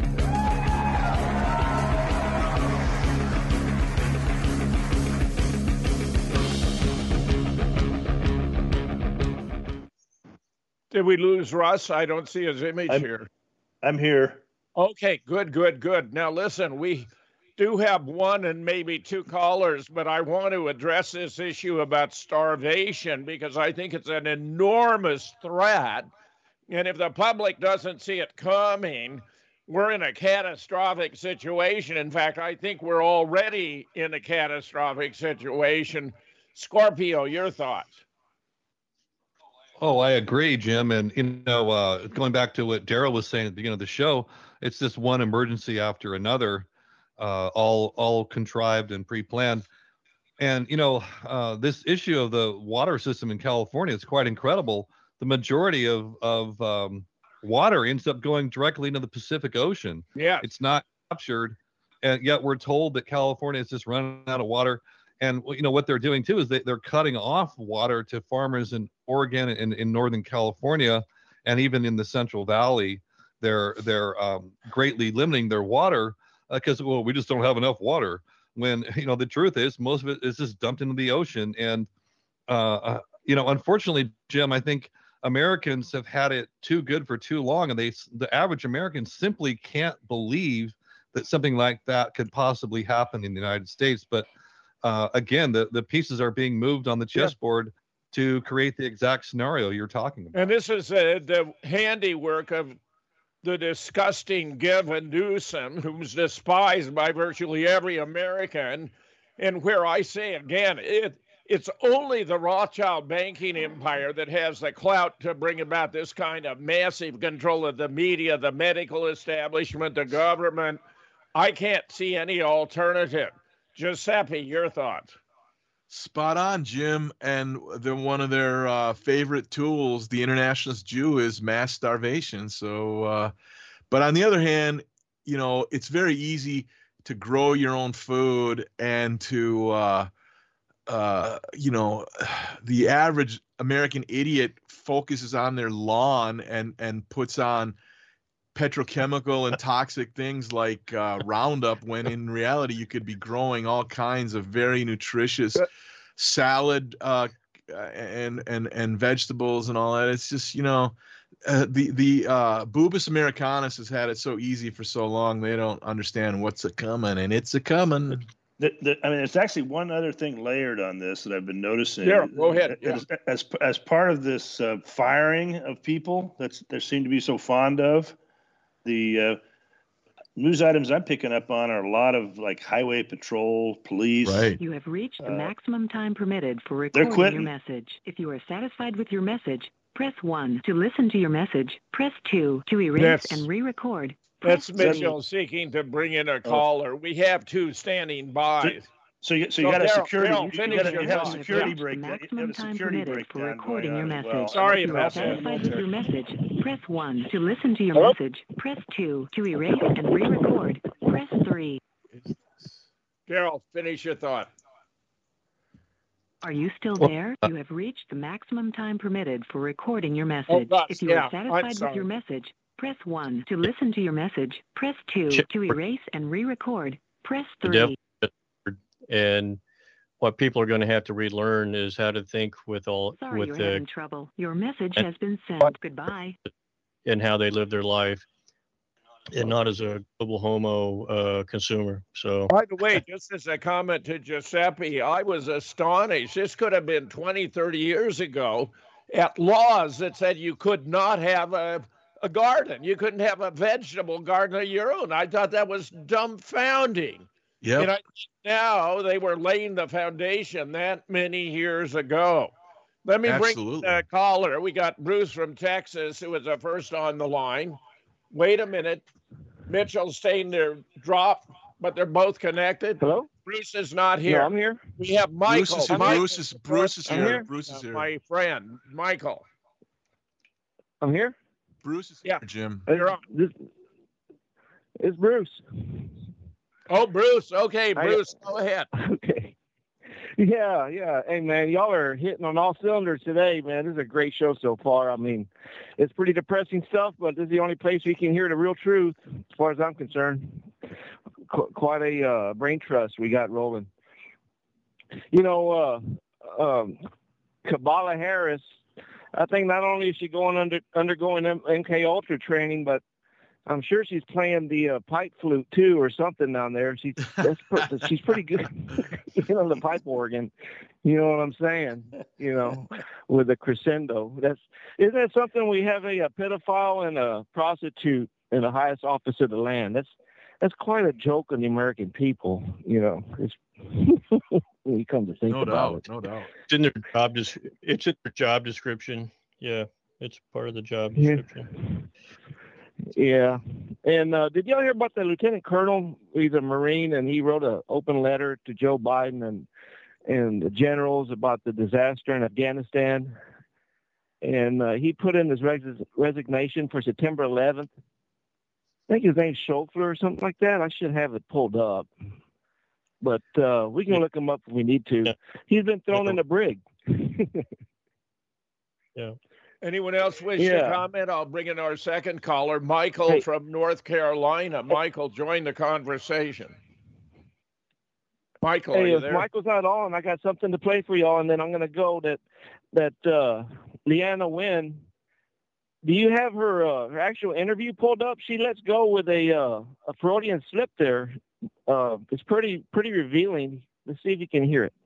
Did we lose Russ? I don't see his image I'm, here. I'm here. Okay, good, good, good. Now listen, we do have one and maybe two callers, but I want to address this issue about starvation because I think it's an enormous threat. And if the public doesn't see it coming, we're in a catastrophic situation. In fact, I think we're already in a catastrophic situation. Scorpio, your thoughts? Oh, I agree, Jim. And, you know, uh, going back to what Daryl was saying at the beginning of the show, it's just one emergency after another, uh, all all contrived and pre-planned. And, you know, uh, this issue of the water system in California is quite incredible. The majority of, of um, water ends up going directly into the Pacific Ocean. Yeah. It's not captured. And yet we're told that California is just running out of water. And, you know, what they're doing, too, is they, they're cutting off water to farmers in Oregon and in Northern California, and even in the Central Valley. They're they're um, greatly limiting their water because, uh, well, we just don't have enough water. When, you know, the truth is most of it is just dumped into the ocean. And, uh, uh, you know, unfortunately, Jim, I think Americans have had it too good for too long. And they the average American simply can't believe that something like that could possibly happen in the United States. But Uh, again, the, the pieces are being moved on the chessboard yeah. to create the exact scenario you're talking about. And this is uh, the handiwork of the disgusting Gavin Newsom, who's despised by virtually every American. And where I say again, it it's only the Rothschild banking empire that has the clout to bring about this kind of massive control of the media, the medical establishment, the government. I can't see any alternative. Giuseppe, your thoughts? Spot on, Jim. And the one of their uh, favorite tools, the internationalist Jew, is mass starvation. So, uh, but on the other hand, you know, it's very easy to grow your own food and to, uh, uh, you know, the average American idiot focuses on their lawn and and puts on petrochemical and toxic things like uh, Roundup, when in reality you could be growing all kinds of very nutritious salad uh, and and and vegetables and all that. It's just, you know, uh, the the uh, Boobus Americanus has had it so easy for so long they don't understand what's a coming, and it's a coming. The, the, I mean, there's actually one other thing layered on this that I've been noticing. Yeah, go ahead. As, Yeah. as, as part of this uh, firing of people that's they seem to be so fond of, the uh, news items I'm picking up on are a lot of like highway patrol, police. Right. You have reached the Uh, maximum time permitted for they're recording quitting. your message. If you are satisfied with your message, press one. To listen to your message, press two. To erase That's- and re-record, That's press Mitchell three. seeking to bring in a caller. We have two standing by. So you, so you got a Daryl- security. Daryl, You, you finish got a, your you have a thought. security Reached the break. You maximum have a time security permitted for breakdown recording going your on as message. well. Sorry If you are about that. satisfied with your message, press one. To listen to your message, press two. To erase and re-record, press three. Daryl, finish your thought. Are you still there? You have reached the maximum time permitted for recording your Oh, message. gosh, If you yeah, are satisfied I'm with sorry. your message, press one. To listen to your message, press two. Check. To erase and re-record, press The three. devil, and what people are going to have to relearn is how to think with all Sorry with you're the having trouble. Your message has been sent. Goodbye. and how they live their life, and not as a global homo uh, consumer. So By the way, just as a comment to Giuseppe, I was astonished. This could have been twenty, thirty years ago at laws that said you could not have a, a garden. You couldn't have a vegetable garden of your own. I thought that was dumbfounding. Yep. And I, now they were laying the foundation that many years ago. Let me Absolutely. bring the caller. We got Bruce from Texas, who was the first on the line. Wait a minute. Mitchell's saying they're dropped, but they're both connected. Hello? Bruce is not here. No, I'm here. We have Michael. Bruce is, Michael Bruce is, Bruce is I'm here. here. Bruce is uh, here. My friend, Michael. I'm here. Bruce is Yeah. here, Jim. You're on. This, it's Bruce. Oh, Bruce. Okay, I- Bruce, go ahead. Okay. Yeah, yeah. Hey, man, y'all are hitting on all cylinders today, man. This is a great show so far. I mean, it's pretty depressing stuff, but this is the only place we can hear the real truth, as far as I'm concerned. Qu- quite a uh, brain trust we got rolling. You know, uh, um, Kamala Harris, I think not only is she going under undergoing M K Ultra training, but I'm sure she's playing the uh, pipe flute too, or something down there. She's that's pre- she's pretty good, you know, the pipe organ. You know what I'm saying? You know, with the crescendo. That's isn't that something? We have a, a pedophile and a prostitute in the highest office of the land. That's that's quite a joke on the American people. You know, it's, when you come to think No about doubt. it. No doubt. it's in their job. Des- it's in their job description. Yeah, it's part of the job Yeah. description. Yeah. And uh, did y'all hear about the lieutenant colonel? He's a Marine, and he wrote an open letter to Joe Biden and and the generals about the disaster in Afghanistan. And uh, he put in his res- resignation for September eleventh. I think his name's Schofler or something like that. I should have it pulled up. But uh, we can look him up if we need to. Yeah. He's been thrown in the brig. Yeah. Anyone else wish to Yeah. comment? I'll bring in our second caller, Michael Hey. from North Carolina. Michael, join the conversation. Michael, are Hey, you if there? Michael's not on, I got something to play for y'all, and then I'm going to go. That that uh, Leanna Wynn. Do you have her uh, her actual interview pulled up? She lets go with a uh, a Freudian slip there. Uh, it's pretty pretty revealing. Let's see if you can hear it.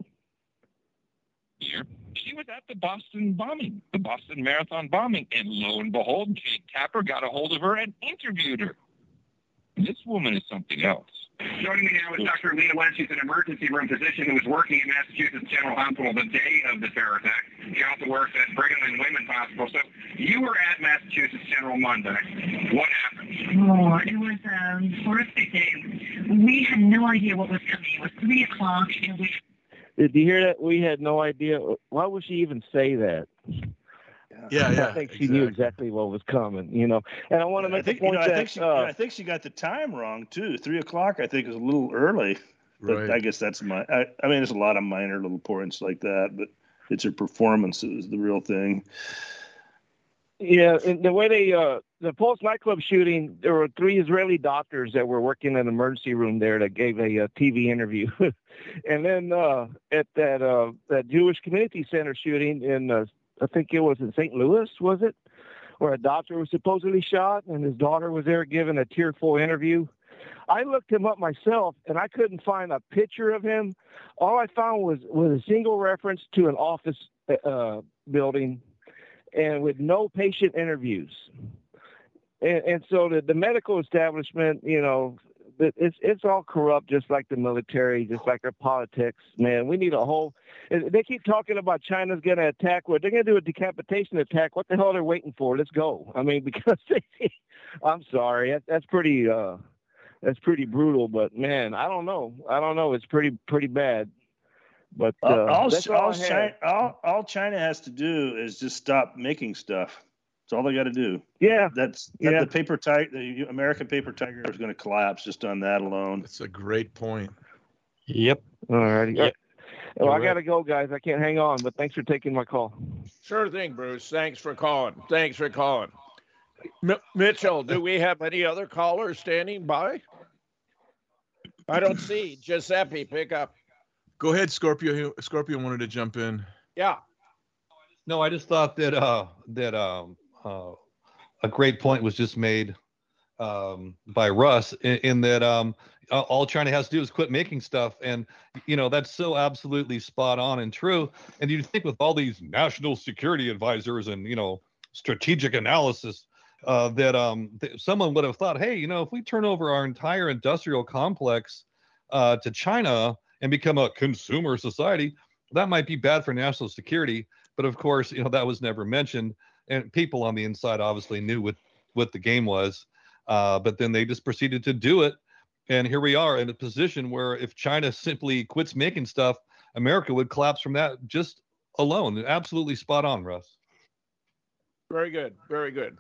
She was at the Boston bombing, the Boston Marathon bombing, and lo and behold, Jake Tapper got a hold of her and interviewed her. This woman is something else. Joining me now is Doctor Leanna Wynn. She's an emergency room physician who was working at Massachusetts General Hospital the day of the terror attack. She also works at Brigham and Women's Hospital. So you were at Massachusetts General Monday. What happened? Oh, it was a um, horrific day. We had no idea what was coming. It was three o'clock, and we Did you hear that? We had no idea. Why would she even say that? Yeah, yeah. I think she knew exactly what was coming, you know. And I want to I make think, the you point know, I that think she, uh, I think she got the time wrong too. Three o'clock, I think, is a little early. But Right. I guess that's my. I, I mean, there's a lot of minor little points like that, but it's her performance that was the real thing. Yeah, and the way they, uh, the Pulse nightclub shooting, there were three Israeli doctors that were working in an emergency room there that gave a, uh T V interview. And then uh, at that uh, that Jewish Community Center shooting in, uh, I think it was in Saint Louis, was it? Where a doctor was supposedly shot and his daughter was there giving a tearful interview. I looked him up myself and I couldn't find a picture of him. All I found was, was a single reference to an office uh, building and with no patient interviews. And, and so the, the medical establishment, you know, it, it's it's all corrupt, just like the military, just like our politics. Man, we need a whole. They keep talking about China's going to attack. What they're going to do a decapitation attack. What the hell are they waiting for? Let's go. I mean, because they, I'm sorry, that, that's pretty. Uh, that's pretty brutal. But man, I don't know. I don't know. It's pretty pretty bad. But uh, all, all, that's all, all, I had. China, all, all China has to do is just stop making stuff. That's all they got to do. Yeah, that's that, yeah. The paper tiger, the American paper tiger is going to collapse just on that alone. That's a great point. Yep. All righty. Yep. Well, You're I got to go, guys. I can't hang on, but thanks for taking my call. Sure thing, Bruce. Thanks for calling. Thanks for calling. M- Mitchell, do we have any other callers standing by? I don't see. Giuseppe, pick up. Go ahead, Scorpio. Scorpio wanted to jump in. Yeah. No, I just thought that uh, that um, uh, a great point was just made um, by Russ in, in that um, all China has to do is quit making stuff, and you know that's so absolutely spot on and true. And you think with all these national security advisors and you know strategic analysis uh, that um, th- someone would have thought, hey, you know, if we turn over our entire industrial complex uh, to China and become a consumer society, that might be bad for national security. But of course, you know, that was never mentioned. And people on the inside obviously knew what, what the game was. Uh, but then they just proceeded to do it. And here we are in a position where if China simply quits making stuff, America would collapse from that just alone. Absolutely spot on, Russ. Very good. Very good.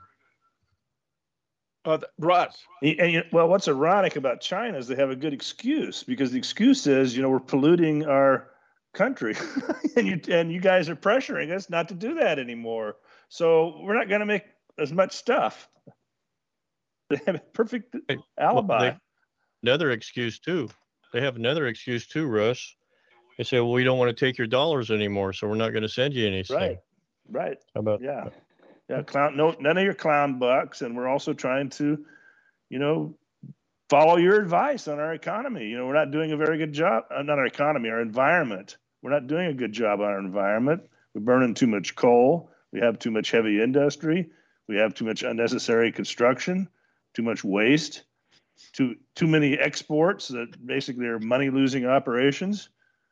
Uh, Russ. And, and, well, what's ironic about China is they have a good excuse, because the excuse is, you know, we're polluting our country and you and you guys are pressuring us not to do that anymore, so we're not going to make as much stuff. They have a perfect alibi. Well, they, another excuse too. They have another excuse too, Russ. They say, well, we don't want to take your dollars anymore, so we're not going to send you anything. Right. Right. How about yeah yeah clown no none of your clown bucks, and we're also trying to, you know, follow your advice on our economy. You know, we're not doing a very good job, uh, not our economy, our environment. We're not doing a good job on our environment. We're burning too much coal. We have too much heavy industry. We have too much unnecessary construction, too much waste, too too many exports that basically are money-losing operations.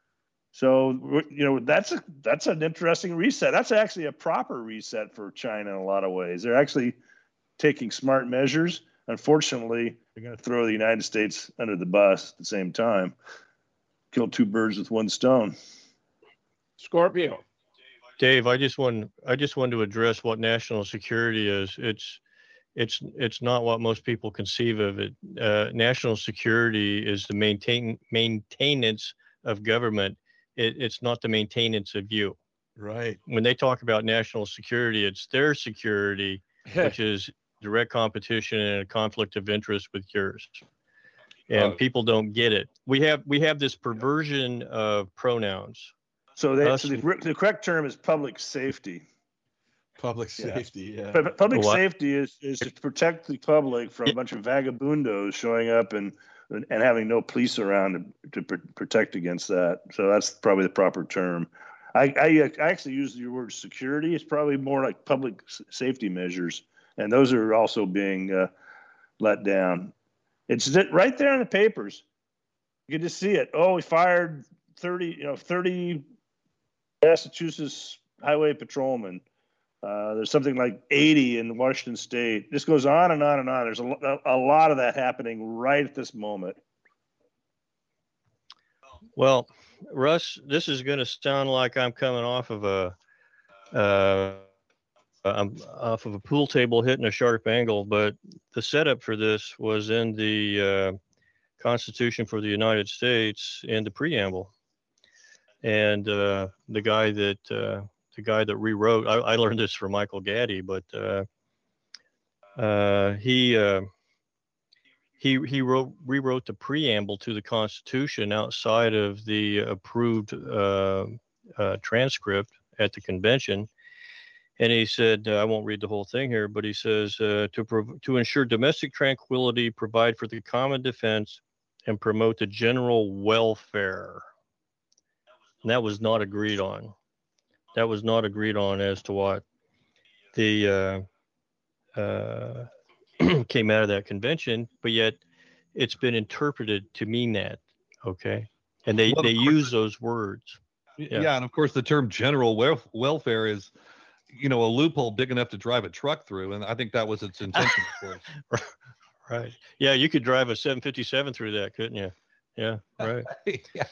So, you know, that's a that's an interesting reset. That's actually a proper reset for China in a lot of ways. They're actually taking smart measures. Unfortunately, they're going to throw the United States under the bus at the same time. Kill two birds with one stone. Scorpio. Dave, I just want I just want to address what national security is. It's it's it's not what most people conceive of it. Uh, national security is the maintain maintenance of government. It, it's not the maintenance of you. Right. When they talk about national security, it's their security, which is direct competition and a conflict of interest with yours. And Uh, people don't get it. We have we have this perversion of pronouns. So, they, Us- so the, the correct term is public safety. Public Yeah. safety, yeah. But public What? safety is, is to protect the public from a bunch of vagabundos showing up and and having no police around to, to pr- protect against that. So that's probably the proper term. I, I, I actually use the word security. It's probably more like public s- safety measures, and those are also being uh, let down. It's th- right there in the papers. You can just see it. Oh, we fired thirty, you know, thirty Massachusetts highway patrolmen. Uh, there's something like eighty in Washington State. This goes on and on and on. There's a, lo- a lot of that happening right at this moment. Well, Russ, this is going to sound like I'm coming off of a uh, I'm off of a pool table hitting a sharp angle, but the setup for this was in the uh, Constitution for the United States in the preamble, and uh, the guy that uh, the guy that rewrote. I, I learned this from Michael Gaddy, but uh, uh, he. Uh, He he wrote rewrote the preamble to the Constitution outside of the approved uh, uh, transcript at the convention, and he said, uh, I won't read the whole thing here, but he says uh, to prov- to ensure domestic tranquility, provide for the common defense, and promote the general welfare. And that was not agreed on. That was not agreed on as to what the uh, uh, came out of that convention, but yet it's been interpreted to mean that. Okay, and they Well, they of course- use those words. Yeah. Yeah. and of course the term general wel- welfare is, you know, a loophole big enough to drive a truck through, and I think that was its intention, of course. Right. Yeah, you could drive a seven fifty-seven through that, couldn't you? Yeah. Right. yeah.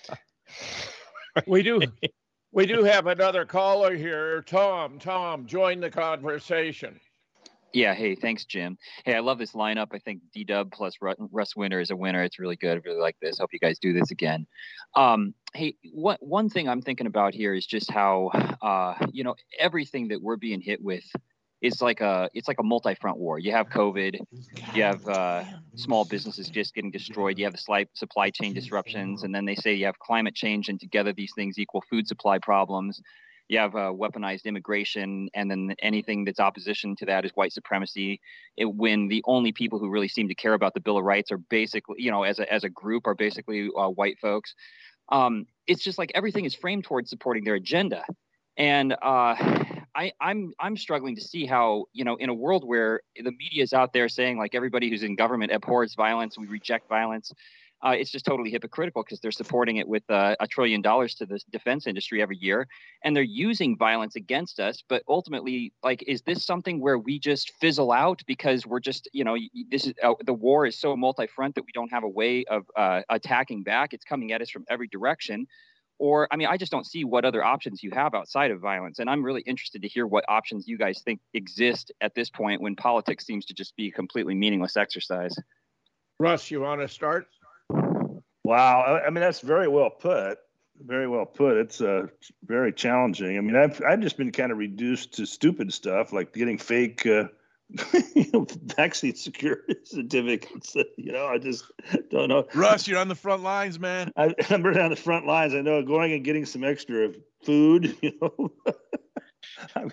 We do. We do have another caller here. Tom, Tom, join the conversation. Yeah, hey, thanks, Jim. Hey, I love this lineup. I think D-Dub plus Ru- Russ Winter is a winner. It's really good. I really like this. Hope you guys do this again. Um, hey, what, one thing I'm thinking about here is just how, uh, you know, everything that we're being hit with is like a, it's like a multi-front war. You have COVID, you have uh, small businesses just getting destroyed, you have the slight supply chain disruptions, and then they say you have climate change, and together these things equal food supply problems. You have uh, weaponized immigration, and then anything that's opposition to that is white supremacy. It, when the only people who really seem to care about the Bill of Rights are basically, you know, as a as a group, are basically uh, white folks. Um, it's just like everything is framed towards supporting their agenda, and uh, I, I'm I'm struggling to see how, you know, in a world where the media is out there saying like everybody who's in government abhors violence, we reject violence. Uh, it's just totally hypocritical because they're supporting it with uh, a trillion dollars to the defense industry every year, and they're using violence against us. But ultimately, like, is this something where we just fizzle out because we're just, you know, this is uh, the war is so multi-front that we don't have a way of uh, attacking back. It's coming at us from every direction. Or, I mean, I just don't see what other options you have outside of violence. And I'm really interested to hear what options you guys think exist at this point when politics seems to just be a completely meaningless exercise. Russ, you want to start? Wow. I, I mean, that's very well put. Very well put. It's uh, very challenging. I mean, I've I've just been kind of reduced to stupid stuff like getting fake uh, you know, vaccine security certificates. You know, I just don't know. Russ, you're on the front lines, man. I, I'm right on the front lines. I know going and getting some extra food. You know, I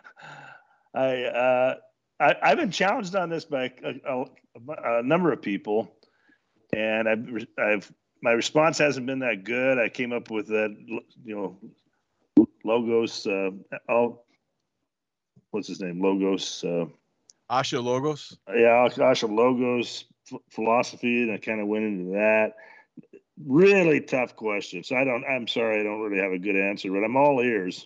I, uh, I I've been challenged on this by a, a, a number of people, and I've I've my response hasn't been that good. I came up with that, you know, Logos. Uh, oh, what's his name? Logos. Uh, Asha Logos. Yeah, Asha Logos f- philosophy, and I kind of went into that. Really tough question. So I don't. I'm sorry, I don't really have a good answer, but I'm all ears.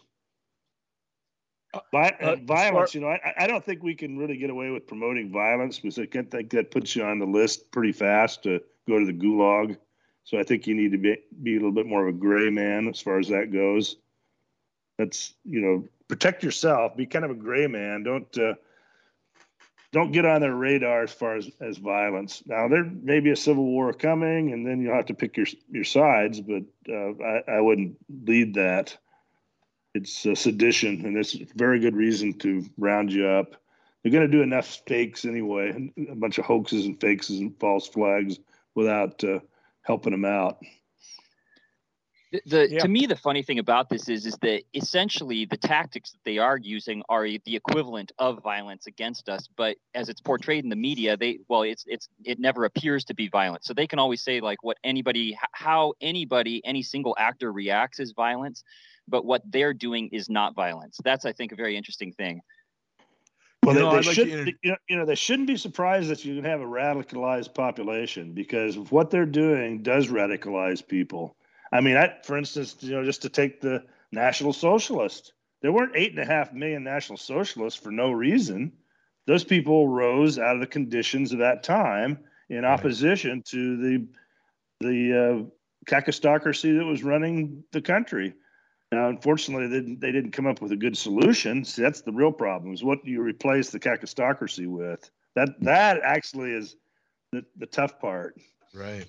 Vi- uh, violence, you know, I, I don't think we can really get away with promoting violence because I can't think that puts you on the list pretty fast to go to the gulag. So I think you need to be, be a little bit more of a gray man as far as that goes. That's, you know, protect yourself, be kind of a gray man. Don't, uh, don't get on their radar as far as, as violence. Now there may be a civil war coming and then you'll have to pick your, your sides, but uh, I, I wouldn't lead that. It's uh, sedition, and it's a very good reason to round you up. They're going to do enough fakes anyway, a bunch of hoaxes and fakes and false flags without uh, helping them out. The, the Yeah. to me, the funny thing about this is, is that essentially the tactics that they are using are the equivalent of violence against us. But as it's portrayed in the media, they well, it's it's it never appears to be violent. So they can always say like what anybody, h- how anybody, any single actor reacts is violence, but what they're doing is not violence. That's, I think, a very interesting thing. Well, You they, know, they I'd like should, to inter- you, know, you know, they shouldn't be surprised that you can have a radicalized population because what they're doing does radicalize people. I mean, I, for instance, you know, just to take the National Socialists, there weren't eight and a half million National Socialists for no reason. Those people rose out of the conditions of that time in opposition to the the uh, kakistocracy that was running the country. Now, unfortunately, they didn't, they didn't come up with a good solution. See, that's the real problem, is what do you replace the kakistocracy with? That that actually is the, the tough part. Right.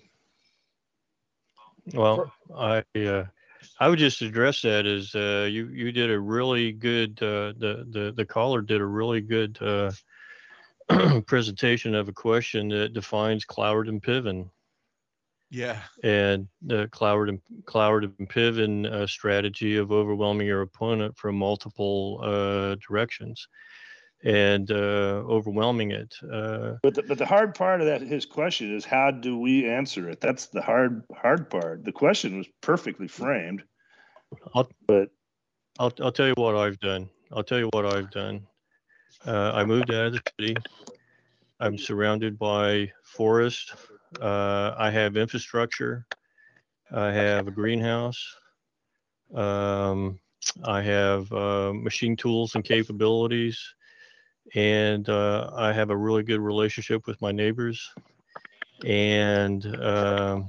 Well, I uh, I would just address that as uh, you you did a really good uh, the the the caller did a really good uh, presentation of a question that defines Cloward and Piven. Yeah. And the Cloward and Cloward and Piven uh, strategy of overwhelming your opponent from multiple uh, directions and uh, overwhelming it. Uh, But the, but the hard part of that his question is how do we answer it? That's the hard hard part. The question was perfectly framed. I'll, but I'll I'll tell you what I've done. I'll tell you what I've done. Uh, I moved out of the city. I'm surrounded by forest, Uh, I have infrastructure. I have a greenhouse. Um, I have uh, machine tools and capabilities. And uh, I have a really good relationship with my neighbors. And uh,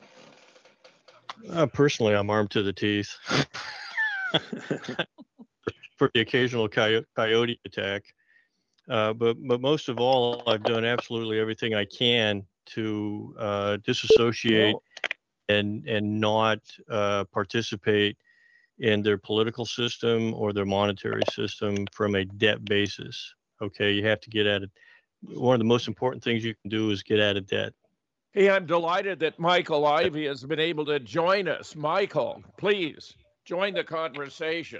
uh, personally, I'm armed to the teeth for the occasional coyote, coyote attack. Uh, but but most of all, I've done absolutely everything I can to uh, disassociate and and not uh, participate in their political system or their monetary system from a debt basis. Okay, you have to get at it. One of the most important things you can do is get out of debt. Hey, I'm delighted that Michael Ivy has been able to join us. Michael, please join the conversation.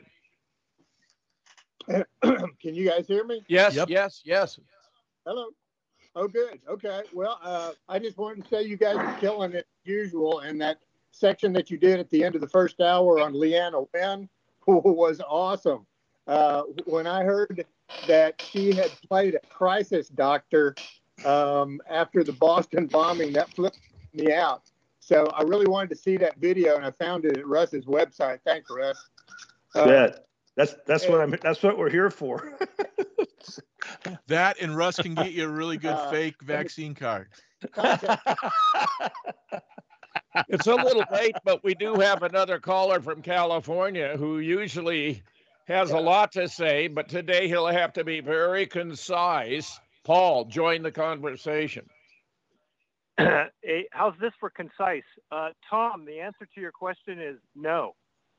Can you guys hear me? Yes, yep. yes, yes. Hello. Oh, good. Okay. Well, uh, I just wanted to say you guys are killing it as usual, and that section that you did at the end of the first hour on Leanna Wen was awesome. Uh, when I heard that she had played a crisis doctor um, after the Boston bombing, that flipped me out. So I really wanted to see that video, and I found it at Russ's website. Thanks, Russ. Uh, yeah, that's that's what I'm. That's what we're here for. That and Russ can get you a really good Uh, fake vaccine card. It's a little late, but we do have another caller from California who usually has a lot to say, but today he'll have to be very concise. Paul, join the conversation. Hey, how's this for concise? Uh, Tom, the answer to your question is no.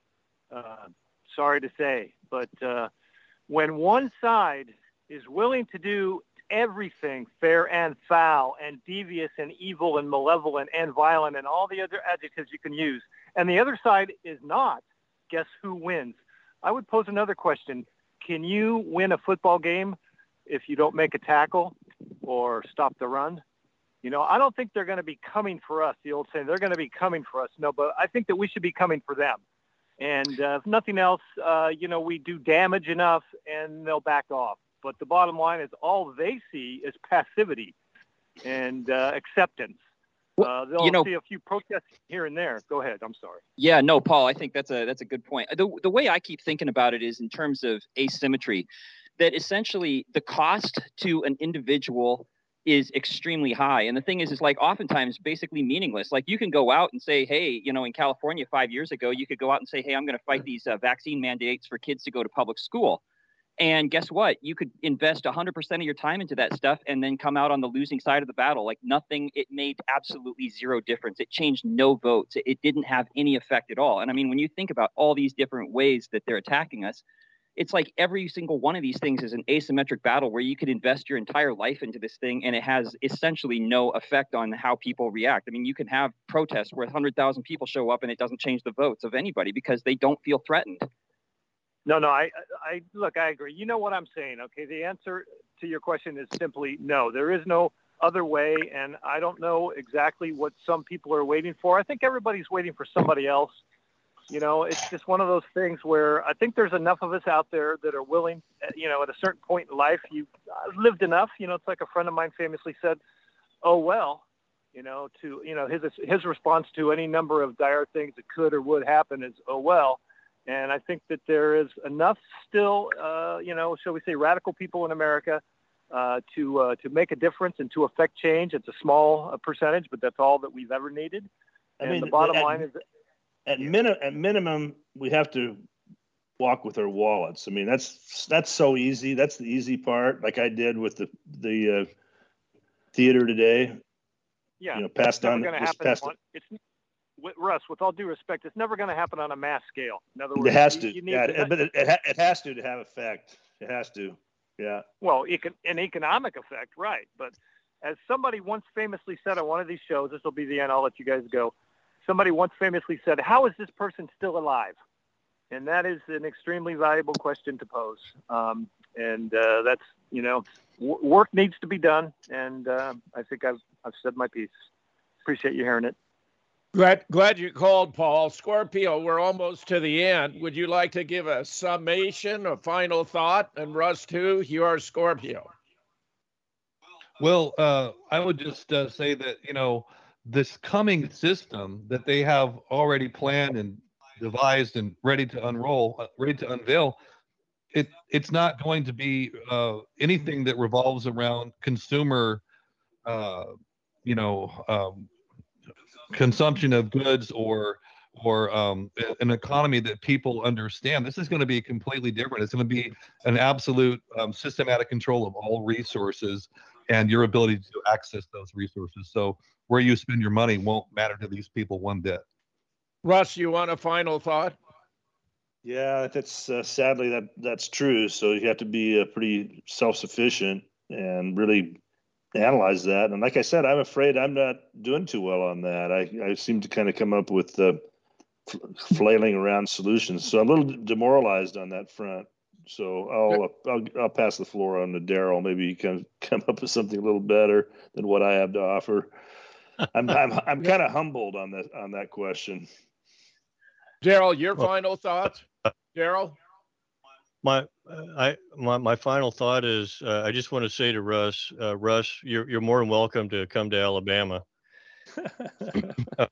Uh, sorry to say, but uh, when one side is willing to do everything fair and foul and devious and evil and malevolent and violent and all the other adjectives you can use, and the other side is not, guess who wins? I would pose another question. Can you win a football game if you don't make a tackle or stop the run? You know, I don't think they're going to be coming for us, the old saying, they're going to be coming for us. No, but I think that we should be coming for them. And uh, if nothing else, uh, you know, we do damage enough and they'll back off. But the bottom line is all they see is passivity and uh, acceptance. Uh, they'll you know, see a few protests here and there. Go ahead. I'm sorry. Yeah, no, Paul, I think that's a that's a good point. The the way I keep thinking about it is in terms of asymmetry, that essentially the cost to an individual is extremely high. And the thing is, is like oftentimes basically meaningless. Like you can go out and say, hey, you know, in California five years ago, you could go out and say, hey, I'm going to fight these uh, vaccine mandates for kids to go to public school. And guess what? You could invest one hundred percent of your time into that stuff and then come out on the losing side of the battle. Like nothing, it made absolutely zero difference. It changed no votes. It didn't have any effect at all. And I mean, when you think about all these different ways that they're attacking us, it's like every single one of these things is an asymmetric battle where you could invest your entire life into this thing and it has essentially no effect on how people react. I mean, you can have protests where one hundred thousand people show up and it doesn't change the votes of anybody because they don't feel threatened. No, no, I, I look, I agree. You know what I'm saying, okay? The answer to your question is simply no. There is no other way, and I don't know exactly what some people are waiting for. I think everybody's waiting for somebody else. You know, it's just one of those things where I think there's enough of us out there that are willing, you know, at a certain point in life, you've lived enough. You know, it's like a friend of mine famously said, oh, well, you know, to, you know, his his response to any number of dire things that could or would happen is, oh, well. And I think that there is enough still, uh, you know, shall we say, radical people in America uh, to uh, to make a difference and to affect change. It's a small uh, percentage, but that's all that we've ever needed. I and mean, the bottom at, line is, at min- at minimum, we have to walk with our wallets. I mean, that's that's so easy. That's the easy part. Like I did with the the uh, theater today. yeah, You know, passed it's never on. going to just happen. passed On, it's with Russ, with all due respect, it's never going to happen on a mass scale. In other it. words, It has you, to. you need Yeah, to, it, but it, it, ha- it has to to have effect. It has to. Yeah. well, econ- an economic effect, right? But as somebody once famously said on one of these shows, this will be the end. I'll let you guys go. Somebody once famously said, "How is this person still alive?" And that is an extremely valuable question to pose. Um, and uh, that's, you know, w- work needs to be done. And uh, I think I've I've said my piece. Appreciate you hearing it. Glad, glad you called, Paul. Scorpio, we're almost to the end. Would you like to give a summation, a final thought? And Russ, too, you are Scorpio. Well, uh, I would just uh, say that, you know, this coming system that they have already planned and devised and ready to unroll, uh, ready to unveil, it it's not going to be uh, anything that revolves around consumer, uh, you know, um, consumption of goods or or um, an economy that people understand. This is going to be completely different. It's going to be an absolute um, systematic control of all resources and your ability to access those resources. So where you spend your money won't matter to these people one bit. Russ, you want a final thought? Yeah, that's uh, sadly that that's true. So you have to be uh, pretty self-sufficient and really analyze that. And like I said, I'm afraid I'm not doing too well on that. I, I seem to kind of come up with uh, flailing around solutions. So I'm a little demoralized on that front. So I'll I'll, I'll pass the floor on to Daryl. Maybe he can come up with something a little better than what I have to offer. I'm I'm I'm kind of humbled on that on that question. Daryl, your final thoughts? Daryl? My, I, my, my final thought is, uh, I just want to say to Russ, uh, Russ, you're, you're more than welcome to come to Alabama. uh,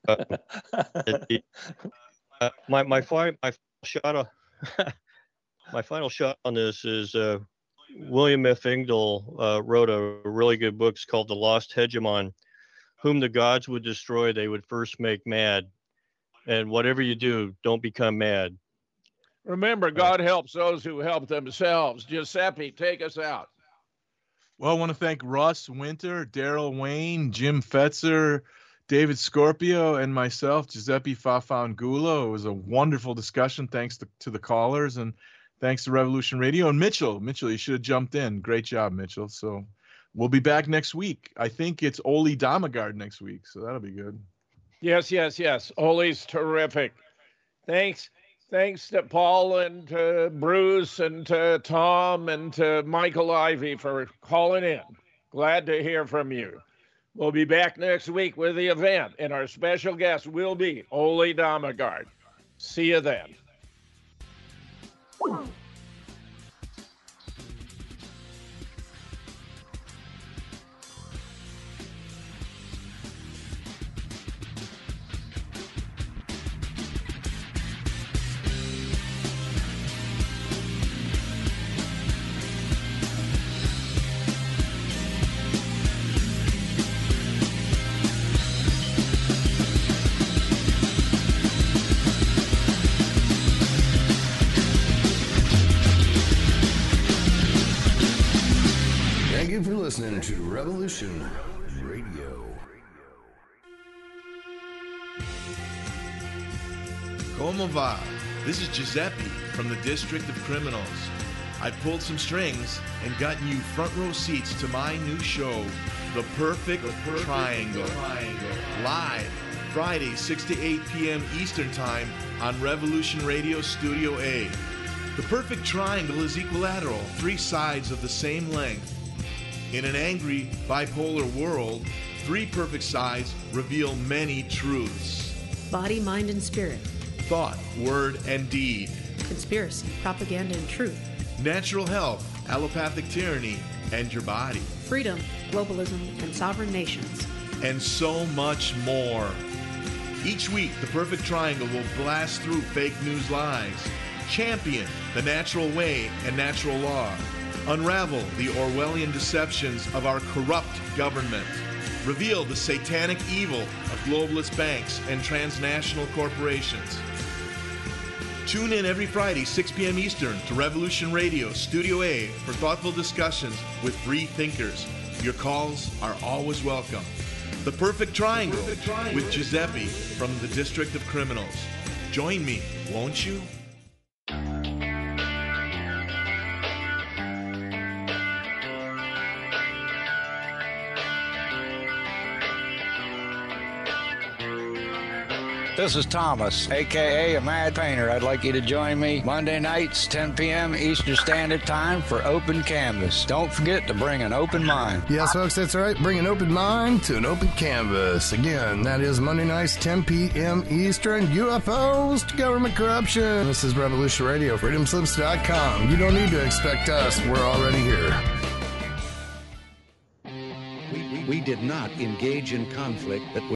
uh, my, my, fi- my shot, of, my final shot on this is, uh, William F. Engdahl, uh, wrote a really good book called The Lost Hegemon. Whom the gods would destroy, they would first make mad. And whatever you do, don't become mad. Remember, God helps those who help themselves. Giuseppe, take us out. Well, I want to thank Russ Winter, Daryl Wayne, Jim Fetzer, David Scorpio, and myself, Giuseppe Fafangula. It was a wonderful discussion. Thanks to, to the callers, and thanks to Revolution Radio. And Mitchell, Mitchell, you should have jumped in. Great job, Mitchell. So we'll be back next week. I think it's Ole Damagard next week, so that'll be good. Yes, yes, yes. Ole's terrific. Thanks. Thanks to Paul and to Bruce and to Tom and to Michael Ivey for calling in. Glad to hear from you. We'll be back next week with the event, and our special guest will be Ole Damagard. See you then. Thank you for listening to Revolution Radio. Como va? This is Giuseppe from the District of Criminals. I've pulled some strings and gotten you front row seats to my new show, The Perfect, the Perfect Triangle. Triangle. Live, Friday, six to eight p.m. Eastern Time on Revolution Radio Studio A. The Perfect Triangle is equilateral, three sides of the same length. In an angry, bipolar world, three perfect sides reveal many truths. Body, mind, and spirit. Thought, word, and deed. Conspiracy, propaganda, and truth. Natural health, allopathic tyranny, and your body. Freedom, globalism, and sovereign nations. And so much more. Each week, the Perfect Triangle will blast through fake news lies, champion the natural way and natural law, unravel the Orwellian deceptions of our corrupt government, reveal the satanic evil of globalist banks and transnational corporations. Tune in every Friday, six p.m. Eastern, to Revolution Radio Studio A for thoughtful discussions with free thinkers. Your calls are always welcome. The Perfect Triangle, the Perfect Triangle with Giuseppe from the District of Criminals. Join me, won't you? This is Thomas, a k a. a Mad Painter. I'd like you to join me Monday nights, ten p.m. Eastern Standard Time for Open Canvas. Don't forget to bring an open mind. Yes, folks, that's right. Bring an open mind to an open canvas. Again, that is Monday nights, ten p.m. Eastern. U F Os to government corruption. This is Revolution Radio, freedom slips dot com. You don't need to expect us. We're already here. We did not engage in conflict that would